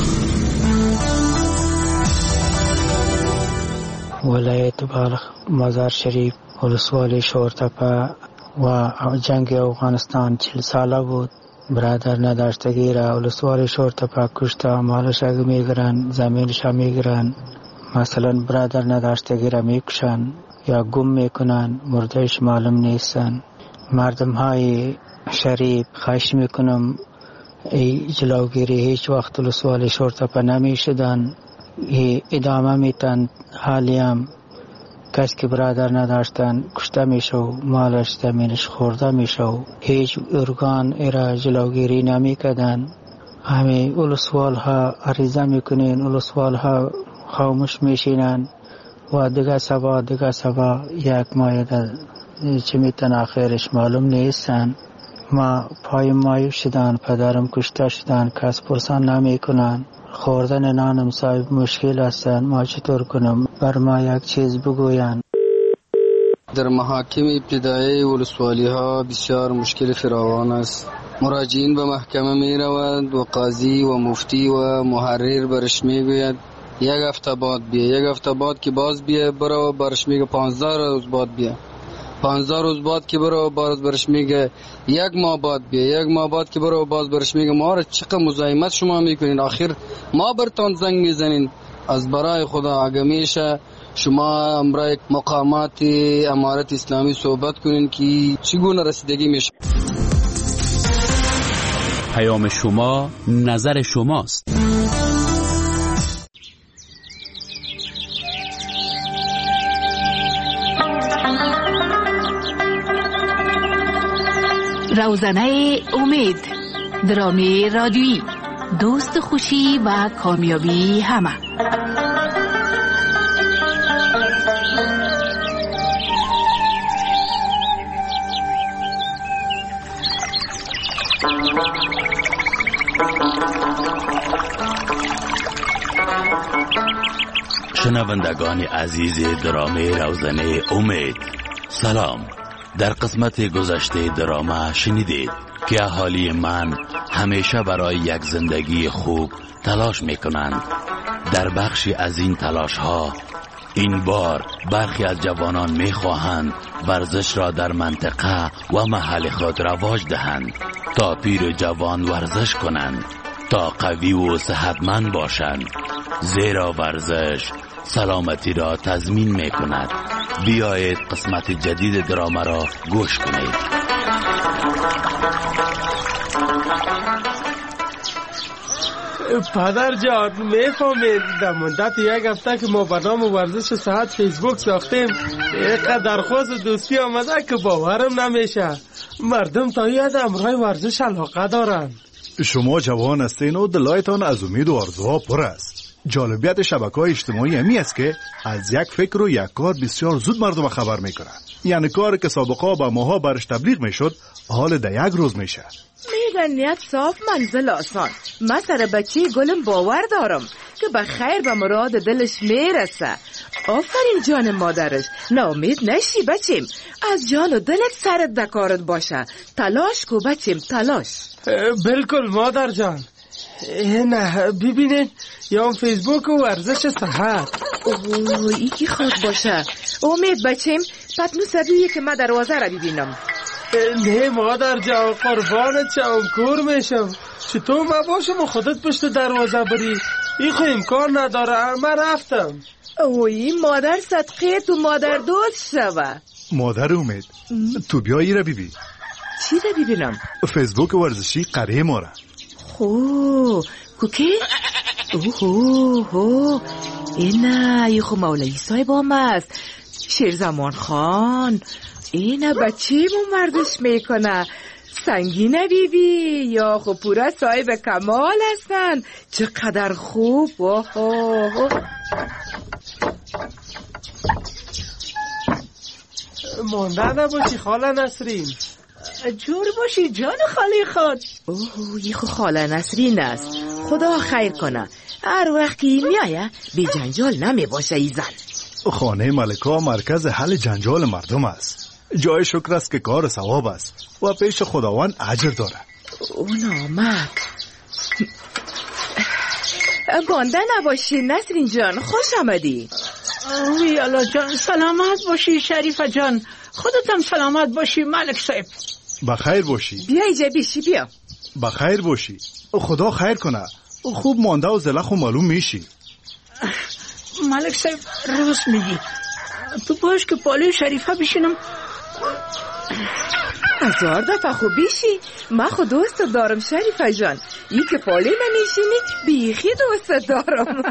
N: ولایت بلخ، مزار شریف، ولسوالی شورتپه و جنگ افغانستان 40 ساله بود. برادر نداشتگی را ولسوالی شورتپه کشته، مالش را میگیرن، زمینش را میگیرن. مثلا برادر نداشتگی را میکشن یا گم میکنن، مردهش معلوم نیستن. مردم های شریف خواهش میکنم ای جلوگیری هیچ وقت ولسوالی شورتپه نمیشدن، ادامه میتن. حالی هم کسی که برادر نداشتن کشته میشو، مالش زمینش خورده میشو، هیچ ارگان ایرا جلوگیری نمیکدن. همه ولسوال ها عریضه میکنین، ولسوال ها خاموش میشینن و دیگه سبا یک ماه چه میتن آخرش معلوم نیستن. ما پای مایو شدن، پدرم کشته شدن، کس پرسان نمی کنن. خوردن نانم صاحب مشکل هستن، ما چطور کنم؟ بر ما یک چیز بگوین.
O: در محاکم ابتدایی ولسوالی ها بسیار مشکل فراوان است. مراجعین به محکمه می روند و قاضی و مفتی و محرر برش می گوید یک هفته بعد بیا، یک هفته بعد که باز بیا برو، برش میگه 15 روز بعد بیا، 15 روز بعد که برو باز برش میگه یک ماه بعد بیا، یک ماه بعد که برو باز برش میگه ما را چقدر مزاحمت شما میکنین، آخر ما برتان زنگ میزنین. از برای خدا اگه میشه شما امرای مقامات امارت اسلامی صحبت کنین که چگونه رسیدگی میشه.
F: پیام شما نظر شماست.
P: روزنه امید، درامی رادیویی، دوست خوشی و کامیابی همه.
Q: شنوندگان عزیز درامه روزنه امید، سلام. در قسمت گذشته درامه شنیدید که اهالی من همیشه برای یک زندگی خوب تلاش میکنند. در بخشی از این تلاش ها این بار برخی از جوانان میخواهند ورزش را در منطقه و محل خود رواج دهند تا پیر جوان ورزش کنند، تا قوی و صحتمند باشند، زیرا ورزش سلامتی را تضمین می کند. بیایید قسمت جدید درامه را گوش کنید.
R: پدر جان میفهمید در مدت یک هفته که ما برنامه ورزش صحت فیسبوک ساختیم اینقدر درخواست دوستی آمده که باورم نمیشه. مردم تا این امرهای ورزش علاقه دارن.
S: شما جوان هستین و دلایتان از امید و آرزوها پر است. جالبیت شبکه‌های اجتماعی همی است که از یک فکر و یک کار بسیار زود مردم خبر میکنن. یعنی کاری که سابقا با ماها برش تبلیغ میشد حال در یک روز میشه.
T: میگن نیت صاف منزل آسان. من سر بچه گلم باور دارم که به خیر به مراد دلش میرسه. آفرین جان مادرش، ناامید نشی بچیم. از جان و دلت سرت دکارت باشه. تلاش کو بچیم، تلاش.
R: بالکل مادر جان. نه ببینید یا فیسبوک و ورزش صحت.
T: اوه ای کی خواد باشه. امید بچیم پتنو سبیه که من دروازه را ببینم.
R: نه مادر جان قربانت شم، کور میشم. چطور ما باشم و خودت پشت دروازه بری؟ این خو امکان نداره. من رفتم.
T: اوی مادر صدقه تو مادر دوست شوه.
S: مادر امید تو بیایی را ببین.
T: چی را ببینم؟
S: فیسبوک ورزشی قریه ما را.
T: خو کوکی؟ اوه اینا خو مولوی صاحب هم است. شیرزمان خان. اینا بچه‌مون ورزش میکنه. سنگینه بیبی یا خو پورا صاحب کمال هستن. چقدر خوب.
R: مانده نباشی خاله نسرین.
T: جور باشی جان خالی خود. اوه یه خو خاله نسرین است. خدا خیر کنه. هر وقتی میایه بی جنجال نمی باشه ای زن.
S: خانه ملکا مرکز حل جنجال مردم است. جای شکر است که کار ثواب است و پیش خداوند اجر داره.
T: اون آمد. مانده نباشی نسرین جان، خوش آمدی.
U: ویالا جان سلامت باشی. شریفه جان خودت هم سلامت باشی. ملک صاحب
S: بخیر باشی.
T: بیا ایجا بیشی بیا.
S: بخیر باشی. خدا خیر کنه. خوب مانده و زلخ و معلوم میشی.
U: ملک صاحب راست میگی. تو باش که پاله شریفه بشینم.
T: هزار دفعه خوب بیشی. من خود دوست دارم شریفه جان. ای که پاله نمیشینی بیخی دوست دارم.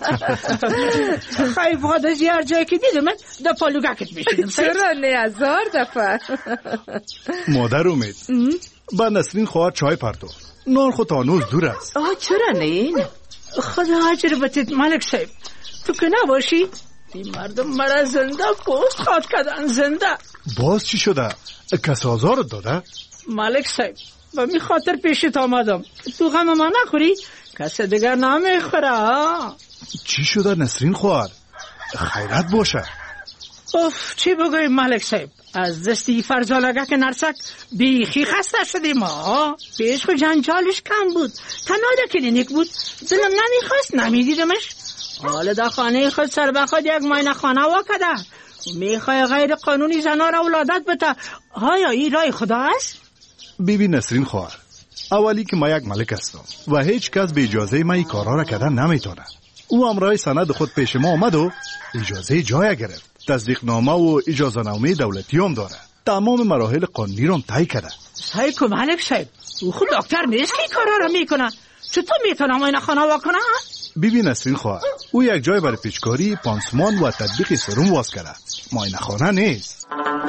U: خیلی فقط از هر جایی که دیدم در پالوگکت بشینم.
T: چرا نه هزار دفعه.
S: مادر امید با نسرین خواهر چای پرتو. نان خود تانوز دور است.
T: چرا نه؟
U: خدا اجر بتید ملک صاحب. تو که نباشی این مردم مرا زنده پوست خواد کردن. زنده
S: باز چی شده؟ کس آزارت داده؟
U: ملک صاحب و می خاطر پیشت آمدم تو غم ما نخوری کس دیگر نمیخوره.
S: چی شده نسرین خواهر؟ خیرت باشه.
U: اوف چی بگویم ملک صاحب، از دستی فرزالگه که نرسک بیخی خسته شدیم. پیش خود جنجالش کم بود. تنها کلینیک بود. دلم نمیخواست نمیدیدمش. حالا در خانه خود سر بخواد یک ماینه خانه واکده. میخوای غیر قانونی زنا را ولادت بده. آیا این رای خدا است؟
S: بیبی نسرین خواهر، اولی که ما یک ملک هستم و هیچ کس به اجازه ما این کارا را کردن نمیتونه. او امرای سند خود پیش ما آمد و اجازه جای گرفت. تصدیق نامه و اجازه نامه دولتی هم داره. تمام مراحل قانونی رو طی کرده.
U: صحیح که ملک صاحب، او خود دکتر نیست که کارا رو میکنه. چطور میتونه معاینه خانه واکنه؟
S: ببین نسرین خواهر، او یک جای برای پیچکاری، پانسمان و تطبیق سرم واس کرده. معاینه خانه نیست.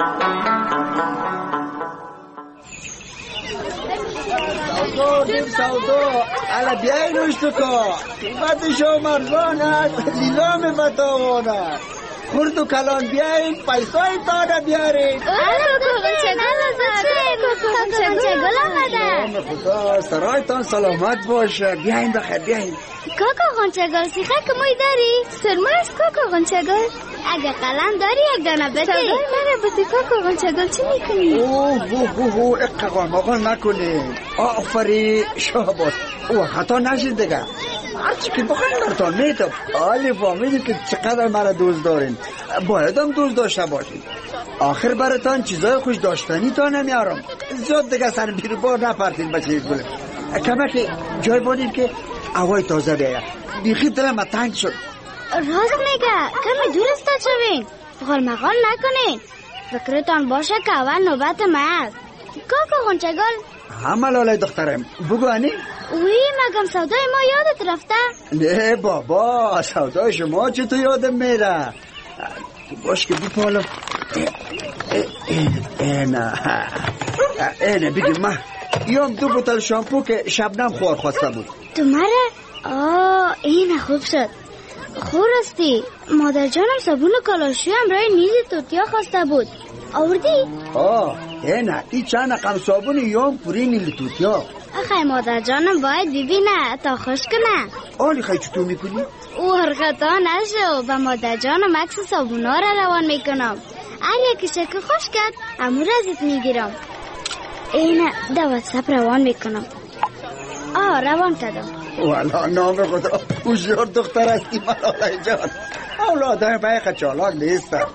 B: سودا الا بیایی نوشتو که قیمت شو مرزانت لیلام بتاواند. خورد و کلان بیایید پیسای تانه بیارید.
V: کوکو گل آمده.
B: خدا سرایتان سلامت باشه. بیاین بخیر بیاین.
V: کوکو غنچه‌گل سیخه که موی داری؟ سرما است کوکو غنچه‌گل. اگه قلم داری یک دانه بده. صدای منه بده کوکو غنچه‌گل چی میکنی؟
B: اوه اقوام مغل نکنی. آفری شاباس. او خطا نشید دیگه. هرچی که بخواین برتان میتم. آلی فهمیدی که چقدر مرا دوست دارین. باید هم دوست داشته باشین. آخر براتان چیزای خوش داشتنی تا نمیارم. زیاد دیگه سر بیرو بار نپرتین بچه گلم. کمه که جای بادیم که هوای تازه بیاید. بیخی دلم تنگ شد.
V: راست میگه کمی دور است شوین. غال مغال نکنین. فکرتان باشه که اول نوبت ما است. کوکو غنچه‌گل.
B: همه لاله دخترم بگو انی؟
V: وی مگم سودای ما یادت رفته؟
B: نه بابا سودای شما چطور یادم میره؟ باش که بپالا اینه بگیم ما یوم 2 بوتل شامپو که شبنم خوار خواسته بود.
V: تو مره؟ اینه خوب شد. خور استی مادر جانم صابون و کالاشوی همراه نیز توتیا خواسته بود. آوردی؟
B: اینه ای چند رقم صابون یوم پوری نیل توتیا.
V: خیلی مادر جانم باید ببینه تا خوش کنه.
B: آلی خیلی چطور میکنی؟
V: او حرکتا نشو و مادر جانم عکس صابونا را روان میکنم. هر یکی شکل خوش کرد امور ازت میگیرم. اینه در واتساپ روان میکنم. روان کردم.
B: والا نام خدا هوشیار دختر هستی ملاله جان. اولادای بیخ چالاک نیستن.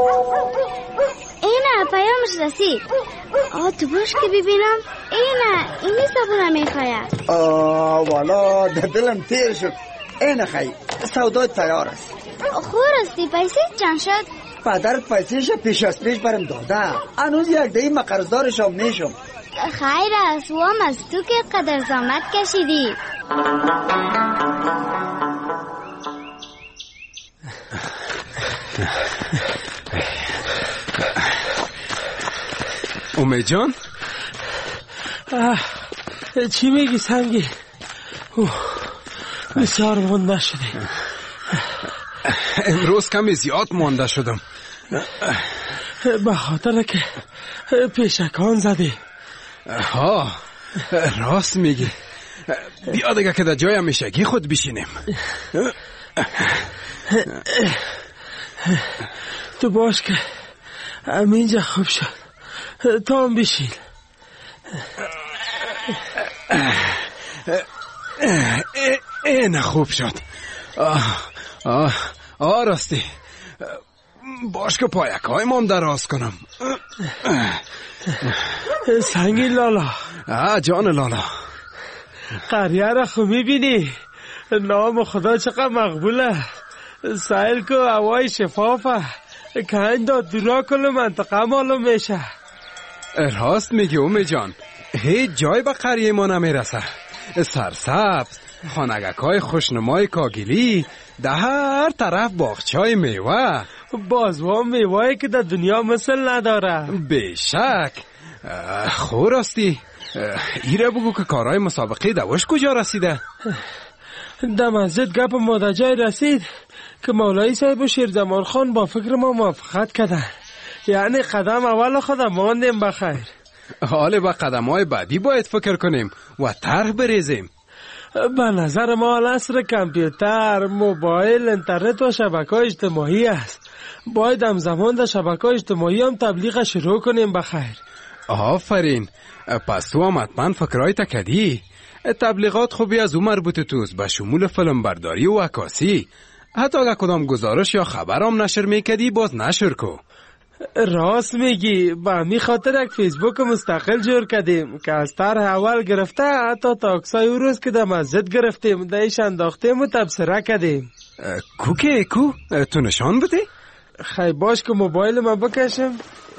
V: اینه پیامش رسید. تو باش که ببینم. اینی صابونه میخواید.
B: والا دلم تیر شد. اینه خیلی سودای تیار است.
V: خور استی پیسه چند شد؟
B: پدرت پیسهش پیش از پیش برم داده. هنوز یک دهی مقرضدارشم میشم.
V: خیر است و هم از تو که قدر زحمت کشیدی.
R: امید جان چی میگی سنگی؟ بسیار مانده شدی. امروز کمی زیاد مانده شدم به خاطر که پیشکان زدی. راست میگی. بیا دیگه که در جای همیشگی خود بشینیم. تو باش که همینجا خوب شد. تو هم بشین. این خوب شد. راستی باش که پایکای من دراز کنم. سنگی لالا. جان لالا. قریه را خو میبینی؟ نام خدا چقدر مقبوله. سایل که هوای شفافه. کنج داد دورا کل منطقه معلوم میشه. راست میگی اومی جان. هیچ جای به قریه ما نمیرسه. سرسبز خانگکای خوشنمای کاگلی ده هر طرف باغچای میوه. بازوام میوهی که در دنیا مثل نداره. بیشک. خور راستی ایره بگو که کارهای مسابقه دوش کجا رسیده؟ در مسجد گپ ماده جای رسید که مولای صاحب و شیرزمان خان با فکر ما موافقت کردن. یعنی قدم اول خودم ماندیم بخیر. حالا با قدم های بعدی باید فکر کنیم و طرح بریزیم. به نظر ما عصر کامپیوتر، موبایل، اینترنت و شبکه‌های اجتماعی است. باید همزمان در شبکه‌های اجتماعی هم تبلیغ شروع کنیم بخیر. آفرین. پس تو هم حتما فکرهای تکدی. تبلیغات خوبی از اون مربوط توست به شمول فیلم برداری و عکاسی. حتی اگه کدام گزارش یا خبر هم نشر میکدی باز نشر کو. راست میگی، با می خاطر یک فیسبوک مستقل جور کردیم که از طرح اول گرفته حتی تاکسای او روز که در مسجد گرفتیم دایش انداختیم و تبصره کردیم.
C: کو تو نشان بده؟
R: خیلی باش که موبایل من بکشم.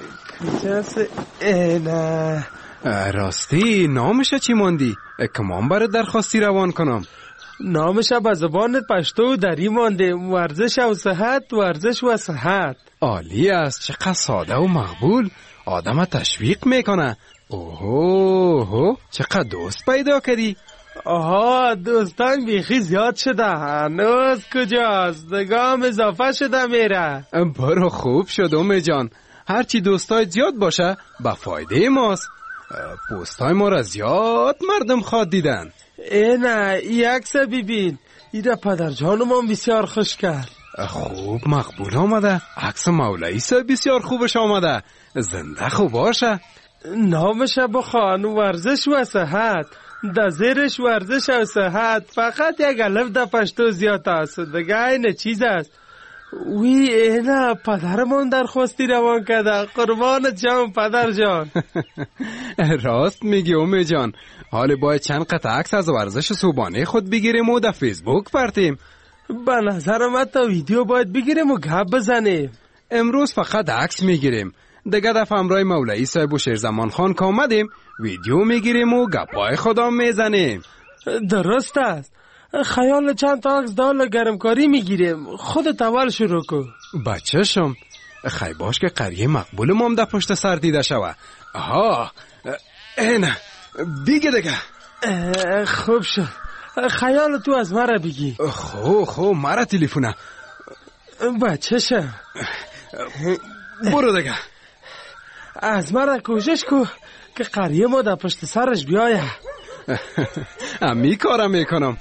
R: نه
C: راستی نامش چی ماندی؟ که من برای درخواستی روان کنم.
R: نامش به زبان پشتو دری مانده، ورزش و صحت، ورزش و صحت.
C: عالی است، چقدر ساده و مقبول، آدم تشویق میکنه. اوه چقدر دوست پیدا کردی.
R: آها دوستان بیخی زیاد شده، هنوز کجاست؟ دگام اضافه شده میره.
C: برو خوب شد اومه جان، هرچی دوستای زیاد باشه به فایده ماست. پوستای ما را زیاد مردم خواد دیدن.
R: نه ای عکس ببین، ایده پدر جانم بسیار خوش کرد.
C: خوب مقبول آمده، عکس مولوی صاحب بسیار خوبش آمده، زنده خوب باشه.
R: نامش بخوان، ورزش و صحت، در زیرش ورزش و صحت فقط یک الف در پشتو زیاد است، دیگه این چیز است. وی اینا پدرمون درخواستی روان کرده، قربان جان پدر جان.
C: راست میگی اومه جان، حالا باید چند قطع عکس از ورزش صبحانه خود بگیریم و در فیسبوک پرتیم.
R: به نظرم حتی ویدیو باید بگیریم و گپ بزنیم.
C: امروز فقط عکس میگیریم، دیگه دفعه همراه مولوی صاحب و شیرزمان خان که آمدیم ویدیو میگیریم و گپای خدا میزنیم.
R: درست است. خیال چند تا عکس دال گرمکاری میگیریم. خودت اول شروع کن.
C: بچه شم، خیلی باش که قریه مقبول مام در پشت سر دیده شوه. آها اینه دیگه
R: خوب شد. خیال تو از مرا بگی.
C: خو مرا تلفونه.
R: بچه شم
C: برو دیگه.
R: از مرا کوشش کو که قریه ما در پشت سرش بیایه.
C: امی کارم میکنم.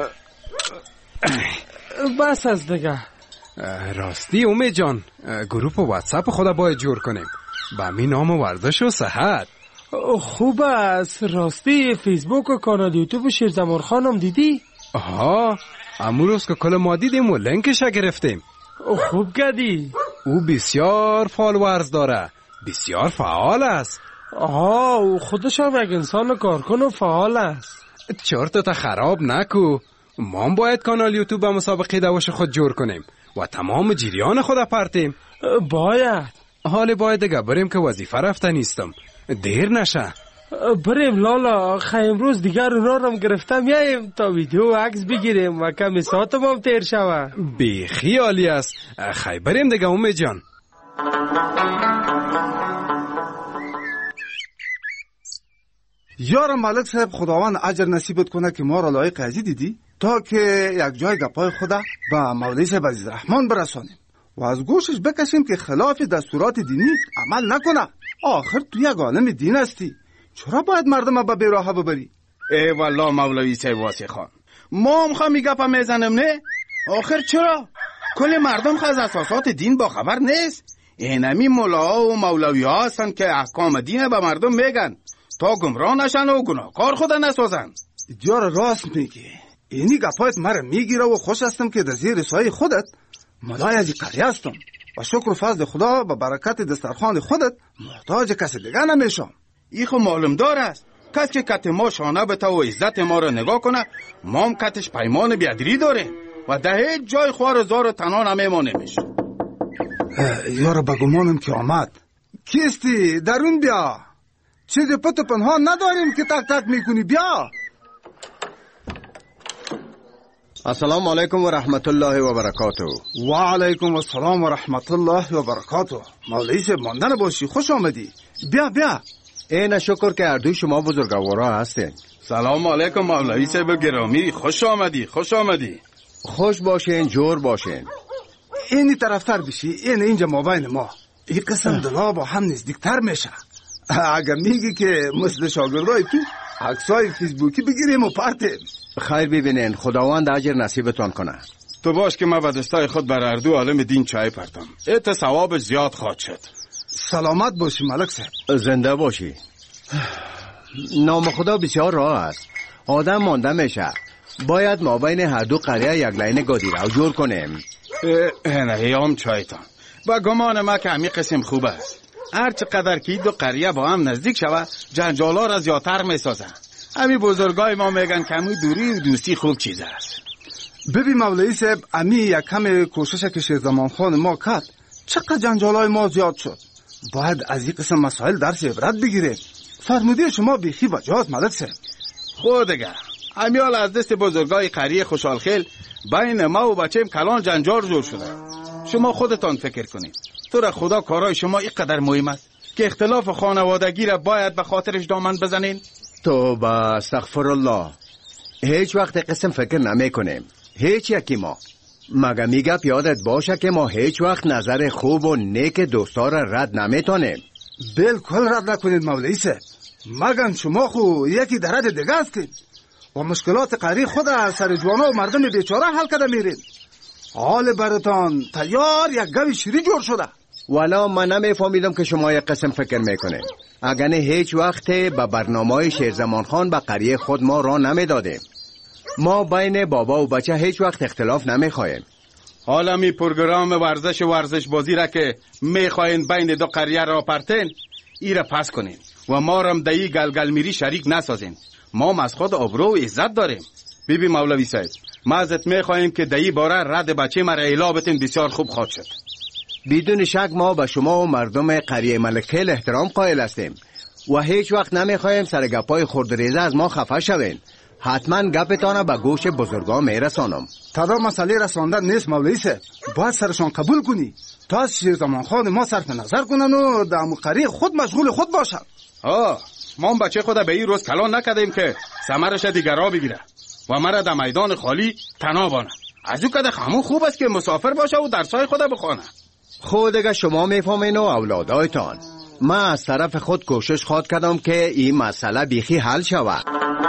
R: بس از دیگه.
C: راستی اومه جان، گروپ واتساپ خدا باید جور کنیم با می نام ورزش و صحت.
R: خوب است. راستی فیسبوک و کانال یوتیوب شیرزمان خانم دیدی؟
C: آها امروز که کل ما دیدیم و لینکش گرفتیم.
R: خوب کردی.
C: او بسیار فالوورز داره، بسیار فعال است.
R: آها او خودش هم یک انسان کارکن و فعال است.
C: چرت خراب نکو، ما باید کانال یوتیوب و مسابقه دوش خود جور کنیم و تمام جریان خود پرتیم.
R: باید.
C: حالا باید دیگه بریم که وظیفه رفته نیستم، دیر نشه.
R: بریم لالا، خیلی امروز دیگر اونا رو گرفتم یایم تا ویدیو و عکس بگیریم و کمی ساعتم هم تیر شوه.
C: بیخی عالی است، خیلی بریم دیگه اومه جان.
H: یارم ملک صاحب خداوند اجر نصیبت کنه که ما را لایق ازی دیدی تا که یک جای گپای خدا با مولوی صاحب عزیز رحمان برسانیم و از گوشش بکشیم که خلاف دستورات دینی عمل نکنه. آخر تو یک عالم دین هستی، چرا باید مردم به بیراهه ببری؟
W: ای والله مولوی صاحب واسه خان، ما هم خواهی گپا میزنم نه؟ آخر چرا؟ کل مردم از اساسات دین با خبر نیست. اینمی ملاها و مولوی ها هستن که احکام دین به مردم میگن تا گمراه نشن و گناهکار خود نسازن.
H: دیار راست میگی، اینی گپایت مرا میگیره و خوش هستم که در زیر سایه خودت ملای از قریه هستم و شکر و فضل خدا به برکت دسترخوان خودت محتاج کسی دیگه نمیشم.
W: ای خو معلوم دار است، کس که کت ما شانه بته و عزت ما را نگاه کنه، ما هم کتش پیمان بیادری داره و ده هیچ جای خوار زار تنها نمیمانیمش.
H: یارو بگمانم که آمد. کیستی؟ درون بیا، چیزی پت و پنهان نداریم که تک تک میکنی. بیا.
X: السلام علیکم و رحمت الله و برکاته.
H: و علیکم السلام و رحمت الله و برکاته. مولوی صاحب ماندن باشی، خوش آمدی. بیا.
X: این شکر که اردوی شما بزرگوارا هستین.
W: سلام علیکم مولوی صاحب گرامی، خوش آمدی.
X: خوش باشین، جور باشین.
H: اینی طرفتر بشی، اینجا مابین ما. این قسم دلا با هم نزدیکتر میشه. اگر میگی که مثل شاگردای تو عکسای فیسبوکی بگیریم و پرتیم.
X: خیر ببینین، خداوند اجر نصیبتان کنه.
W: تو باش که من به دستای خود بر اردو عالم دین چای پرتم، ایت ثواب زیاد خواهد شد.
H: سلامت باشی ملک صاحب.
X: زنده باشی. نام خدا بسیار راه است، آدم مانده میشه. باید ما بین هر دو قریه یک لاین گادی رو جور کنیم.
W: نه هم چایتان با گمان ما که همین قسم خوب است. هر چقدر که دو قریه با هم نزدیک شود جنجالا را زیادتر میسازن. همین بزرگای ما میگن که همین دوری و دوستی خوب چیز است.
H: ببین مولوی صاحب، امی یک کم کوشش که شیرزمان خان ما کرد چقدر جنجالای ما زیاد شد. باید از این قسم مسائل درس عبرت بگیریم. فرمودی شما بیخی بجاست ملک صاحب.
W: خود دیگه امیال از دست بزرگای قریه خوشحالخیل بین ما و بچیم کلان جنجال جور شده. شما خودتان فکر کنید. تو را خدا کارای شما اینقدر مهم است که اختلاف خانوادگی را باید به خاطرش دامن بزنین؟
X: توبه استغفر الله. هیچ وقت قسم فکر نمی کنیم. هیچ یکی ما. مگه میگه یادت باشه که ما هیچ وقت نظر خوب و نیک دوستا را رد نمیتونیم.
H: بالکل رد نکنید مولوی صاحب. مگن شما خو یکی درد دیگه است که و مشکلات قری خود از سر جوانا و مردم بیچاره حل کرده میرین. حال براتان تیار یک گوی شیری جور شده.
X: والا من نمیفهمیدم که شما یک قسم فکر میکنین. اگه هیچ وقت به برنامه شیرزمان خان به قریه خود ما را نمیدادیم. ما بین بابا و بچه هیچ وقت اختلاف نمیخوایم.
W: حالا می پروگرام ورزش بازی را که میخواین بین دو قریه را پرتین ای را پس کنین و ما رم دایی گلگل میری شریک نسازین. ما از خود آبرو و عزت داریم. بیبی مولوی صاحب، ما ازت میخواهیم که دایی باره رد بچه مرا اعلا بتین. بسیار خوب خواهد شد.
X: بدون شک ما به شما و مردم قریه ملکخیل احترام قائل هستیم و هیچ وقت نمیخوایم سر گپای خردریزه از ما خفه شوین. حتما گپتان به گوش بزرگا میرسانم.
H: تا مسئله رساندن نیست مولوی صاحب. باید سرشان قبول کنی تا از شیرزمان خان ما صرف نظر کنن و در قریه خود مشغول خود باشن.
W: ما بچه خود به این روز کلان نکردیم که ثمرش دیگرا بگیره و مرا در میدان خالی تنها بانه. از او کده خمو خوب است که مسافر باشه و درسای خود بخونه.
X: خود اگه شما میفهمین و اولادایتان. من از طرف خود کوشش خواد کردم که این مسئله بیخی حل شود.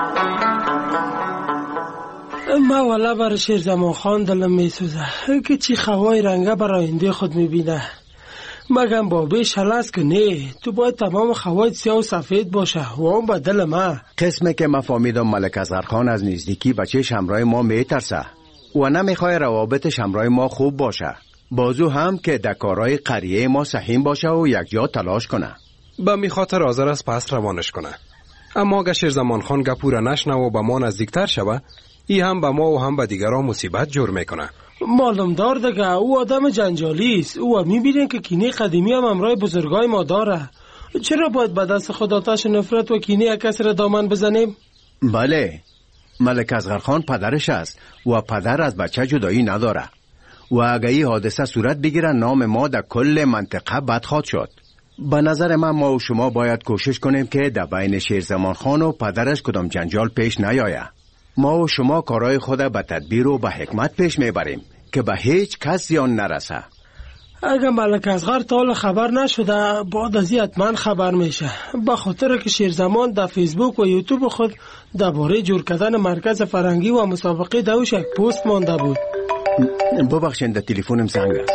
R: ما والا برای شیرزمان خان دلم میسوزه که چی خوای رنگه برای آینده خود میبینه. مگم بابیش حل است که نه، تو باید تمام خوایت سیاه و سفید باشه و اون با دل ما.
X: قسمه که ما فهمیدم ملک اصغر خان از نزدیکی بچه همراه ما میترسه و نمیخواه روابط همراه ما خوب باشه. بازو هم که دکارای قریه ما سحیم باشه و یک جا تلاش کنه.
C: با می خاطر حاضر از پس روانش کنه. اما اگه شیرزمان خان گپورا نشنه و با ما نزدیکتر شوه، ای هم با ما و هم با دیگران مصیبت جور میکنه.
R: معلوم دار دیگه او آدم جنجالی است. او میبینه که کینه قدیمی هم امرای بزرگای ما داره. چرا باید به دست خود آتش نفرت و کینه کسی را دامن بزنیم؟
X: بله، ملک اصغر خان پدرش است و پدر از بچه جدایی نداره و اگه این حادثه صورت بگیره نام ما در کل منطقه بد خواهد شد. به نظر من ما و شما باید کوشش کنیم که در بین شیرزمان خان و پدرش کدام جنجال پیش نیاید. ما و شما کارهای خود به تدبیر و به حکمت پیش میبریم که به هیچ کس زیان نرسه.
R: اگه ملک اصغر تا خبر نشده بعد از این حتما خبر میشه، به خاطر که شیرزمان در فیسبوک و یوتیوب خود درباره جور کردن مرکز فرنگی و مسابقه دوش یک پست مانده بود.
X: ببخشید در تلفنم زنگ است.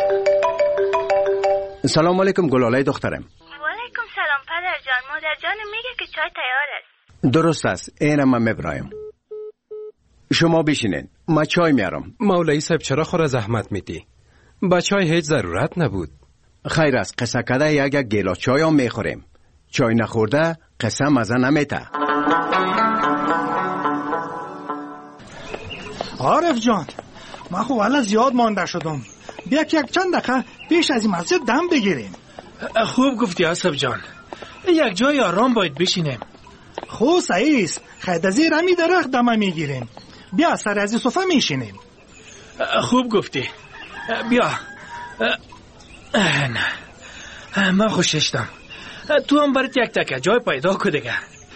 X: سلام علیکم گلالای دخترم.
V: وعلیکم سلام پدر جان. مادر جان میگه که چای تیار است.
X: درست است، اینم من میبرایم. شما بشینین، ما چای میارم.
C: مولوی صاحب چرا خور زحمت میدی؟ با چای هیچ ضرورت نبود.
X: خیر است، قصه کده یک گیلاس چای هم میخوریم. چای نخورده قصه مزه نمیته.
A: عارف جان، ما خو والا زیاد مانده شدم. بیا که یک چند دقیقه پیش از این مسجد دم بگیریم.
D: خوب گفتی آصف جان، یک جای آرام باید بشینیم.
A: خوب صحیح است. خیلی از زیر همی درخت دم میگیریم. بیا سر از این صفحه میشینیم.
D: خوب گفتی. بیا. نه من خوششتم. تو هم برات یک تکه جای پیدا که دیگه.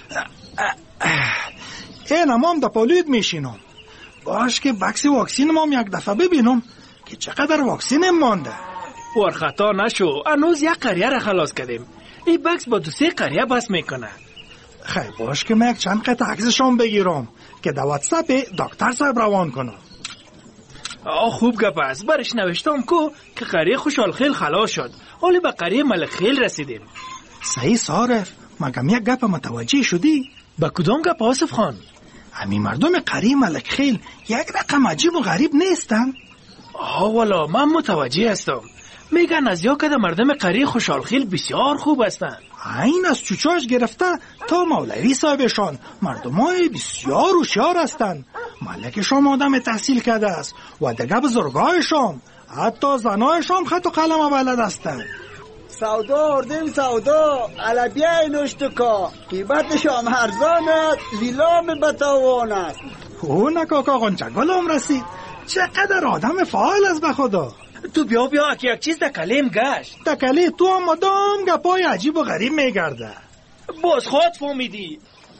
A: این هم در پالود میشینم. باش که بکس واکسین ما یک دفعه ببینم که چقدر واکسین مانده.
D: ورخطا نشو، هنوز یک قریه را خلاص کردیم. این بکس با 2-3 قریه بس میکنه.
A: خیلی باش که من یک چند قطع عکسشون بگیرم که در واتساپ دکتر صاحب روان کنم.
D: خوب گپ است. برش نوشتم که قریه خوشحالخیل خلاص شد. حالا به قریه ملکخیل رسیدیم.
A: صحیح صارف، مگم یک گپ متوجه شدی؟
D: با کدام گپ آصف خان؟
A: همین مردم قریه ملکخیل یک رقم عجیب و غریب نیستن؟
D: والا من متوجه هستم. میگن از یا کده مردم قریه خوشحالخیل بسیار خوب هستند.
A: این از چوچاش گرفته تا مولوی صاحبشان مردمای بسیار هوشیار هستند. ملکشان آدم تحصیل کرده است و دیگه بزرگایشان حتی زنایشان خط و قلم بلد هستند.
B: سودا آردیم سودا علبیه نشتکا قیمتشان ارزان است لیلام بتوان است.
A: نه کاکا غنچگلم رسید. چقدر آدم فعال است به خدا.
D: تو بیا یک چیز دکلیم گشت.
A: دکلی تو هم مدام گپای عجیب و غریب میگرده.
D: باز خود فهمیدی.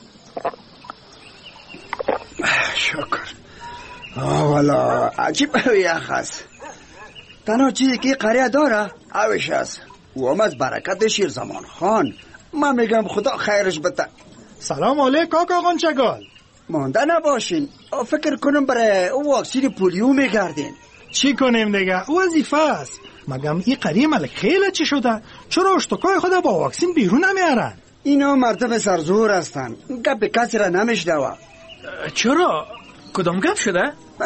B: شکر. والا عجیب یخ است. تنها چیزی که قریه داره اوش است و هم از برکت شیرزمان خان. من میگم خدا خیرش بده.
A: سلام علیکم کاکا غنچگل.
B: مانده نباشین. فکر کنم برای واکسین پولیو میگردین.
A: چی کنیم دیگه؟ وظیفه است. مگم این قریه ملک خیلی چی شده؟ چرا اشتکای خدا با واکسین بیرون نمیارن؟
B: اینا مردم سرزور هستن. گپ کسی را نمیشنوه.
D: چرا؟ کدام گپ شده؟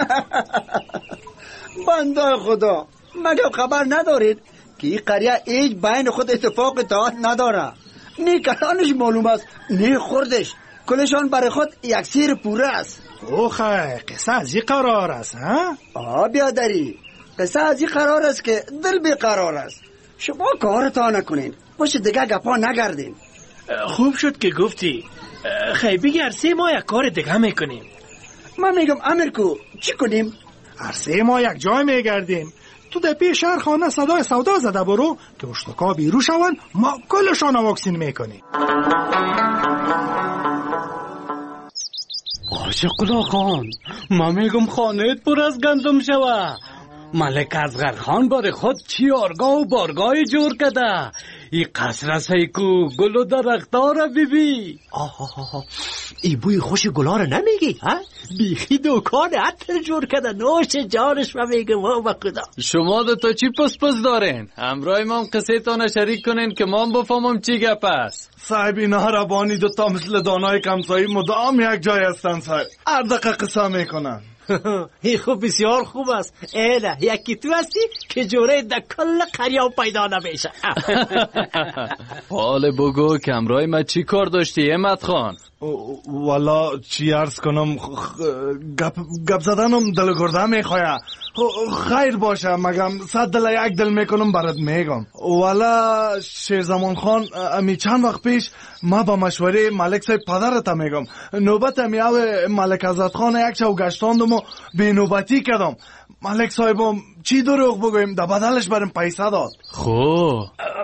B: بنده خدا مگم خبر ندارید که این قریه هیچ بین خود اتفاق اطاعت نداره. نه کلانش معلوم است نه خوردش. کلشان برای خود یک سیر پوره است.
A: اوخه قصه از این قرار است ها؟
B: بیادری قصه از این قرار است که دل بیقرار است. شما کارتان نکنین باشه دیگه گپا نگردین.
D: خوب شد که گفتی. خیلی هر 3 ماه یک کار دیگه میکنیم.
B: من میگم امرکو چی کنیم؟
A: هر 3 ماه یک جای میگردیم. تو در پیش شهر خانه صدای سودا زده برو که اشتکا بیرو شون ما کلشان واکسین میکنیم.
E: آشقلا خان ما میگم خانهت پر از گندم شوه. ملک اصغر خان بار خود چی آرگاه و بارگاه جور کده. ای قصر سیکو گل و درختار بیبی.
G: ای بوی خوش گلا رو نمیگی ها؟ بیخی دکان عطر جور کده. نوش جانش و میگم ها با خدا.
C: شما دو تا چی پس دارین؟ همراه ما قصه تانه شریک کنین که ما بفهمم چی گپ است.
S: صاحب اینا ربانی دو تا مثل دانای کمسایی مدام یک جای هستن صاحب. هر دقیقه قصه میکنن.
G: این خوب بسیار خوب است. ایده یکی تو هستی که جوره در کل قریه پیدا نمیشه.
C: حال بگو که همراه ما چی کار داشتی احمد خان؟
S: والا چی عرض کنم گپ زدنم دل گرده میخواه. خیر باشه مگم 100 دل یک دل میکنم برات میگم. والا شیرزمان خان امی چند وقت پیش ما با مشوره ملک صاحب پدرت میگم نوبت امی او ملک عزت خان یک شو گشتاندم و بی نوبتی کردم. ملک صاحبم چی دروغ بگویم در بدلش برم پیسه داد.
E: خو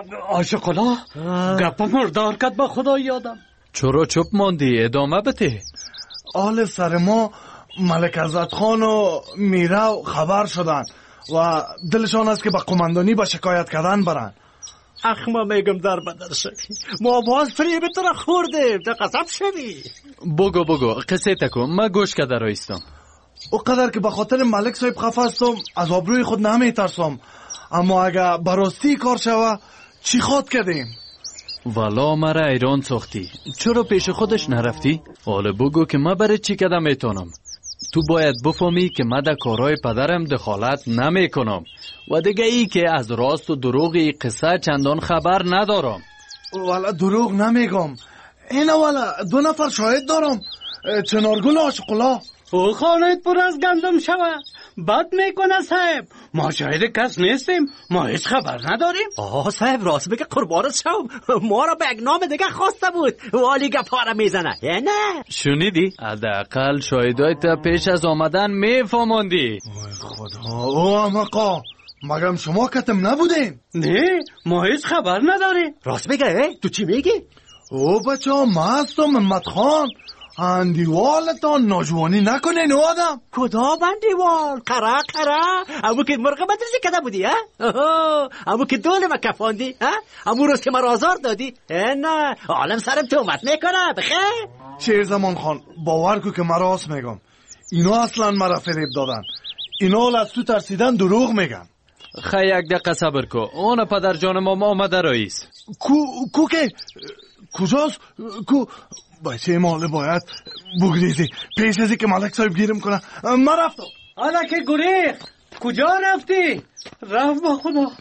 E: آشقلا گپا مردار کد با خدا یادم.
C: چرا چپ ماندی؟ ادامه بده.
S: آل سر ما ملک عزت خان و میرو خبر شدن و دلشان است که با قماندانی با شکایت کردن برن.
G: اخ ما میگم در بدر شدی. ما باز فریب تو را خوردیم در قصب شدی.
C: بگو قصه تکو ما گوش کده رایستم.
S: او قدر که به خاطر ملک صاحب خفه هستم از آبروی خود نمیترسم. اما اگه براستی کار شوه چی خواد کردیم؟
C: والا مرا ایران ساختی. چرا پیش خودش نرفتی؟ حالا بگو که ما برای چی کده میتونم. تو باید بفهمی که من در کارهای پدرم دخالت نمی کنم و دیگه ای که از راست و دروغی قصه چندان خبر ندارم.
S: والا دروغ نمیگم. اینا والا 2 نفر شاهد دارم. چنارگل آشقلا.
E: او خانهت پر از گندم شوه. بد میکنه صاحب. ما شاهد کس نیستیم. ما هیچ خبر نداریم.
G: صاحب راست بگه قربانت شم. ما را به یک نام دیگه خواسته بود. والی گپاره میزنه. نه
C: شنیدی؟ حداقل شاهدای تا پیش از آمدن میفهموندی.
S: خدا او امقا مگم شما کتم نبودین؟
E: نه ما هیچ خبر نداریم.
G: راست بگه تو چی میگی؟
S: او بچه ها ما هستم محمد خان. اندیوالتان ناجوانی نکنین او آدم.
G: کدام اندیوال؟ قره امو که مرغ مدرسه کده بودی ها؟ امو که دول ما کفاندی ها؟ امو روز که ما رازار دادی؟ نه عالم سرم تومت میکنه بخیر.
S: شیرزمان خان باور کو که ما راست میگم. اینا اصلا مرا فریب دادن. اینا از تو ترسیدن دروغ میگن.
C: خیلی یک دقیقه صبر کو. اون پدر جان ما آمده رئیس.
S: کو که کجاست؟ کو بچه ماله باید بگریزی پیش ازی که ملک صاحب گیرم کنه. من رفتم.
E: حالا که گریخ کجا رفتی؟ رفت با خدا.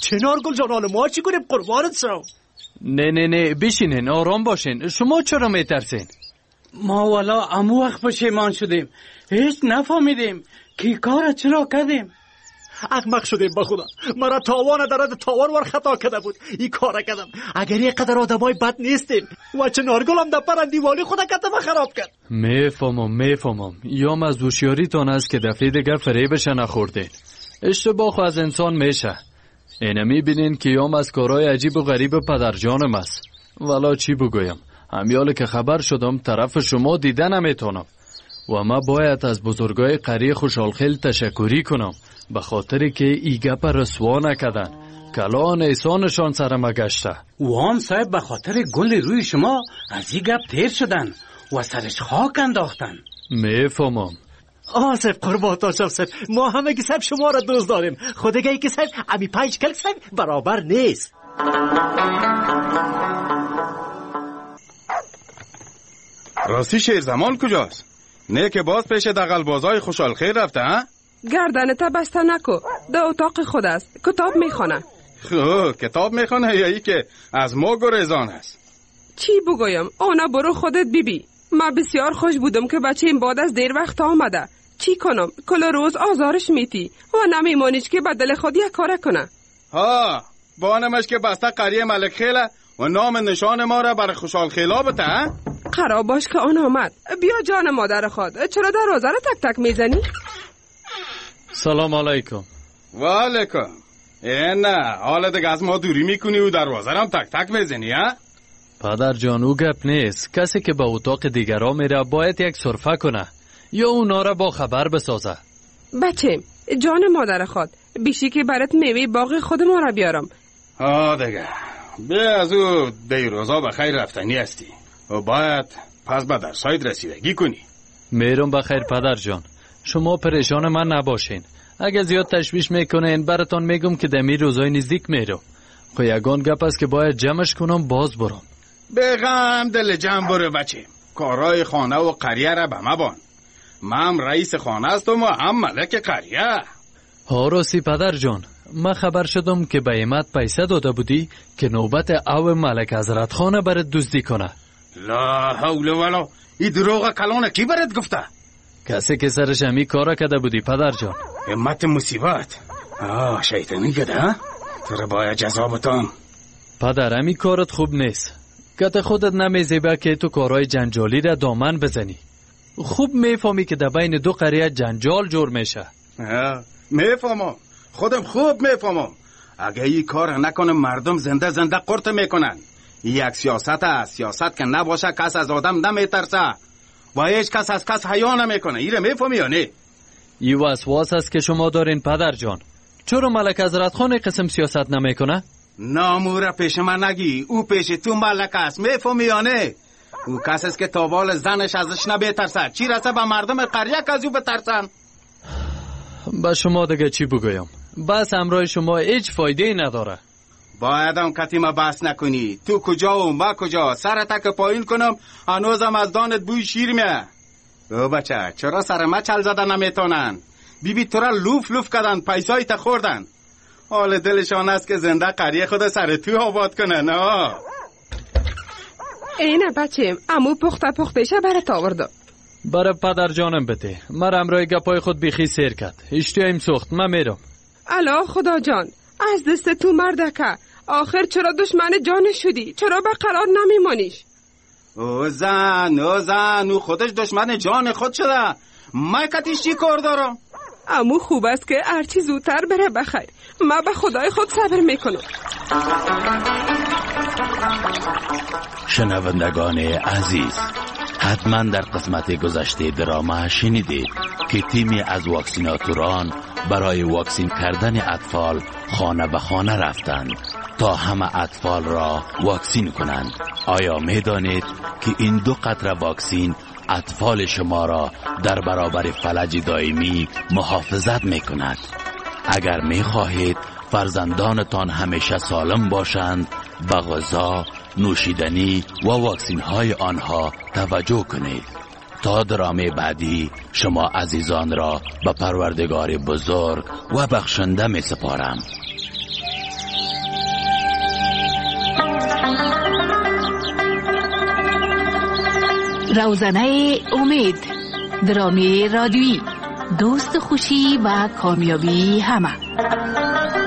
G: چنارگل جان حالا ما چی کنیم قربانت شم؟
C: نه بشینین آرام باشین. شما چرا میترسین؟
E: ما والا امو وقت پشیمان شدیم، هیچ نفهمیدیم که کار چرا کردیم.
G: احمق شدیم با خدا، مرا تاوان درد تاوان ور خطا کرده بود این کار کردم. اگر یک قدر آدمای بد نیستیم و چنارگل هم در پرندیوالی خدا کردم و خراب کرد.
C: میفهمم یام از هوشیاریتان است که دفعه دیگر فریبش نخوردید. اشتباه خو از انسان میشه. اینه میبینین که یام از کارهای عجیب و غریب پدر جانم است. والا چی بگویم، همیاله که خبر شدم طرف شما دیده نمیتونم و ما باید از بزرگای قریه خوشحالخیل تشکری کنم به خاطری که ای گپ رسوا نکردن. کلان احسانشان سرم گشته.
E: وان صاحب به خاطر گل روی شما از این گپ تیر شدن و سرش خاک انداختن.
C: میفهمم.
G: صاحب قربانتان شم صاحب، ما همه که صاحب شما را دوست داریم. خودگه ای که صاحب امی 5 کلک صاحب برابر نیست.
W: راستی شیر زمان کجاست؟ نه که باز پیش دغل بازای خوشحال خیر رفته ها؟
I: گردنت بسته نکو، در اتاق خود است، کتاب میخونه.
W: کتاب میخونه یا ای که از ما گریزان است؟
I: چی بگویم، آنا برو خودت بیبی. من بسیار خوش بودم که بچه این بعد از دیر وقت آمده. چی کنم، کل روز آزارش میتی و نمیمانیش که بدل خود یک کار کنه.
W: بانمش که بسته قریه ملک خیله و نام نشان ما را برای خوشحال خیلا بته.
I: قرار باش که آن آمد. بیا جان مادر خود، چرا دروازه را تک تک میزنی؟
C: سلام علیکم.
W: و علیکم. نه حالا دیگه از ما دوری میکنی و دروازه را تک تک میزنی ها؟
C: پدر جان او گپ نیست. کسی که به اتاق دیگرها میره باید یک سرفه کنه یا اونا را با خبر بسازه.
I: بچه جان مادر خود، بیشی که برات میوه باغ خود ما را بیارم.
W: دیگه بیا از او دیروزا بخیر رفتنی هستی و باید پس به در ساید رسیدگی کنی.
C: میرم بخیر پدر جان، شما پریشان من نباشین. اگه زیاد تشویش میکنین براتون میگم که دمی روزای نزدیک میرم. خو یگان گپ است که باید جمعش کنم باز برم.
W: بغم دل جمع برو بچه، کارهای خانه و قریه را به ما بان. من رئیس خانه هستم و هم ملک قریه.
C: راستی پدر جان، من خبر شدم که به ایمت پیسه داده بودی که نوبت او ملک حضرت خانه برات دزدی کنه.
W: لا حول ولا، این دروغ کلانه کی برات گفته؟
C: کسی که سرش همی کارا کرده بودی پدر جان.
W: همت مصیبت. شیطانی کده ها؟ تو را باید جزا بتام.
C: پدر همی کارت خوب نیست. کت خودت نمیزیبه که تو کارهای جنجالی را دامن بزنی. خوب میفهمی که در بین دو قریه جنجال جور میشه.
W: میفهمم، خودم خوب میفهمم. اگه این کار نکنم مردم زنده زنده قرط میکنن. یک سیاست است، سیاست که نباشه کس از آدم نمیترسه و هیچ کس از کس حیا نمیکنه. ایره میفهمی یا نه؟
C: این وسواس است که شما دارین پدر جان. چرا ملک حضرت خان قسم سیاست نمیکنه؟
W: ناموره پیش من نگی، او پیش تو ملک است. میفهمی یا نه؟ او کس است که تابال زنش ازش نمیترسه، چی رسه به مردم قریه که از او بترسن؟
C: با شما دیگه چی بگویم؟ بس امرای شما هیچ فایده نداره.
W: باید هم کتیمه بحث نکنی. تو کجا و ما کجا؟ سر تک پایین کنم هنوزم از دانت بوی شیر میه. او بچه چرا سر ما چل زده نمیتونن؟ بیبی تو را لوف لوف کردن، پیسایی تا خوردن. حال دلشان است که زنده قریه خود سر تو آباد کنن.
I: اینه بچه امو پختهشه برات آورده.
C: برای پدر جانم بده. من امرای گپای خود بیخی سیر کرد. اشتیایم سخت. من میرم.
I: الا خدا جان، از دست تو مردکه. آخر چرا دشمن جان شدی؟ چرا به قرار نمیمانیش؟
W: او زن او خودش دشمن جان خود شده. من کتیش چی کار دارم؟
I: امو خوب است که هرچی زودتر بره بخیر. من به خدای خود صبر میکنم.
Q: شنوندگان عزیز، حتما در قسمت گذشته دراما شنیدید که تیمی از واکسیناتوران برای واکسین کردن اطفال خانه به خانه رفتند تا همه اطفال را واکسین کنند. آیا میدانید که این 2 قطره واکسین اطفال شما را در برابر فلج دائمی محافظت میکند؟ اگر میخواهید فرزندانتان همیشه سالم باشند، به غذا، نوشیدنی و واکسین های آنها توجه کنید. تا درامه بعدی شما عزیزان را به پروردگار بزرگ و بخشنده می سپارم.
P: روزنه امید، درامه رادیویی، دوست خوشی و کامیابی همه.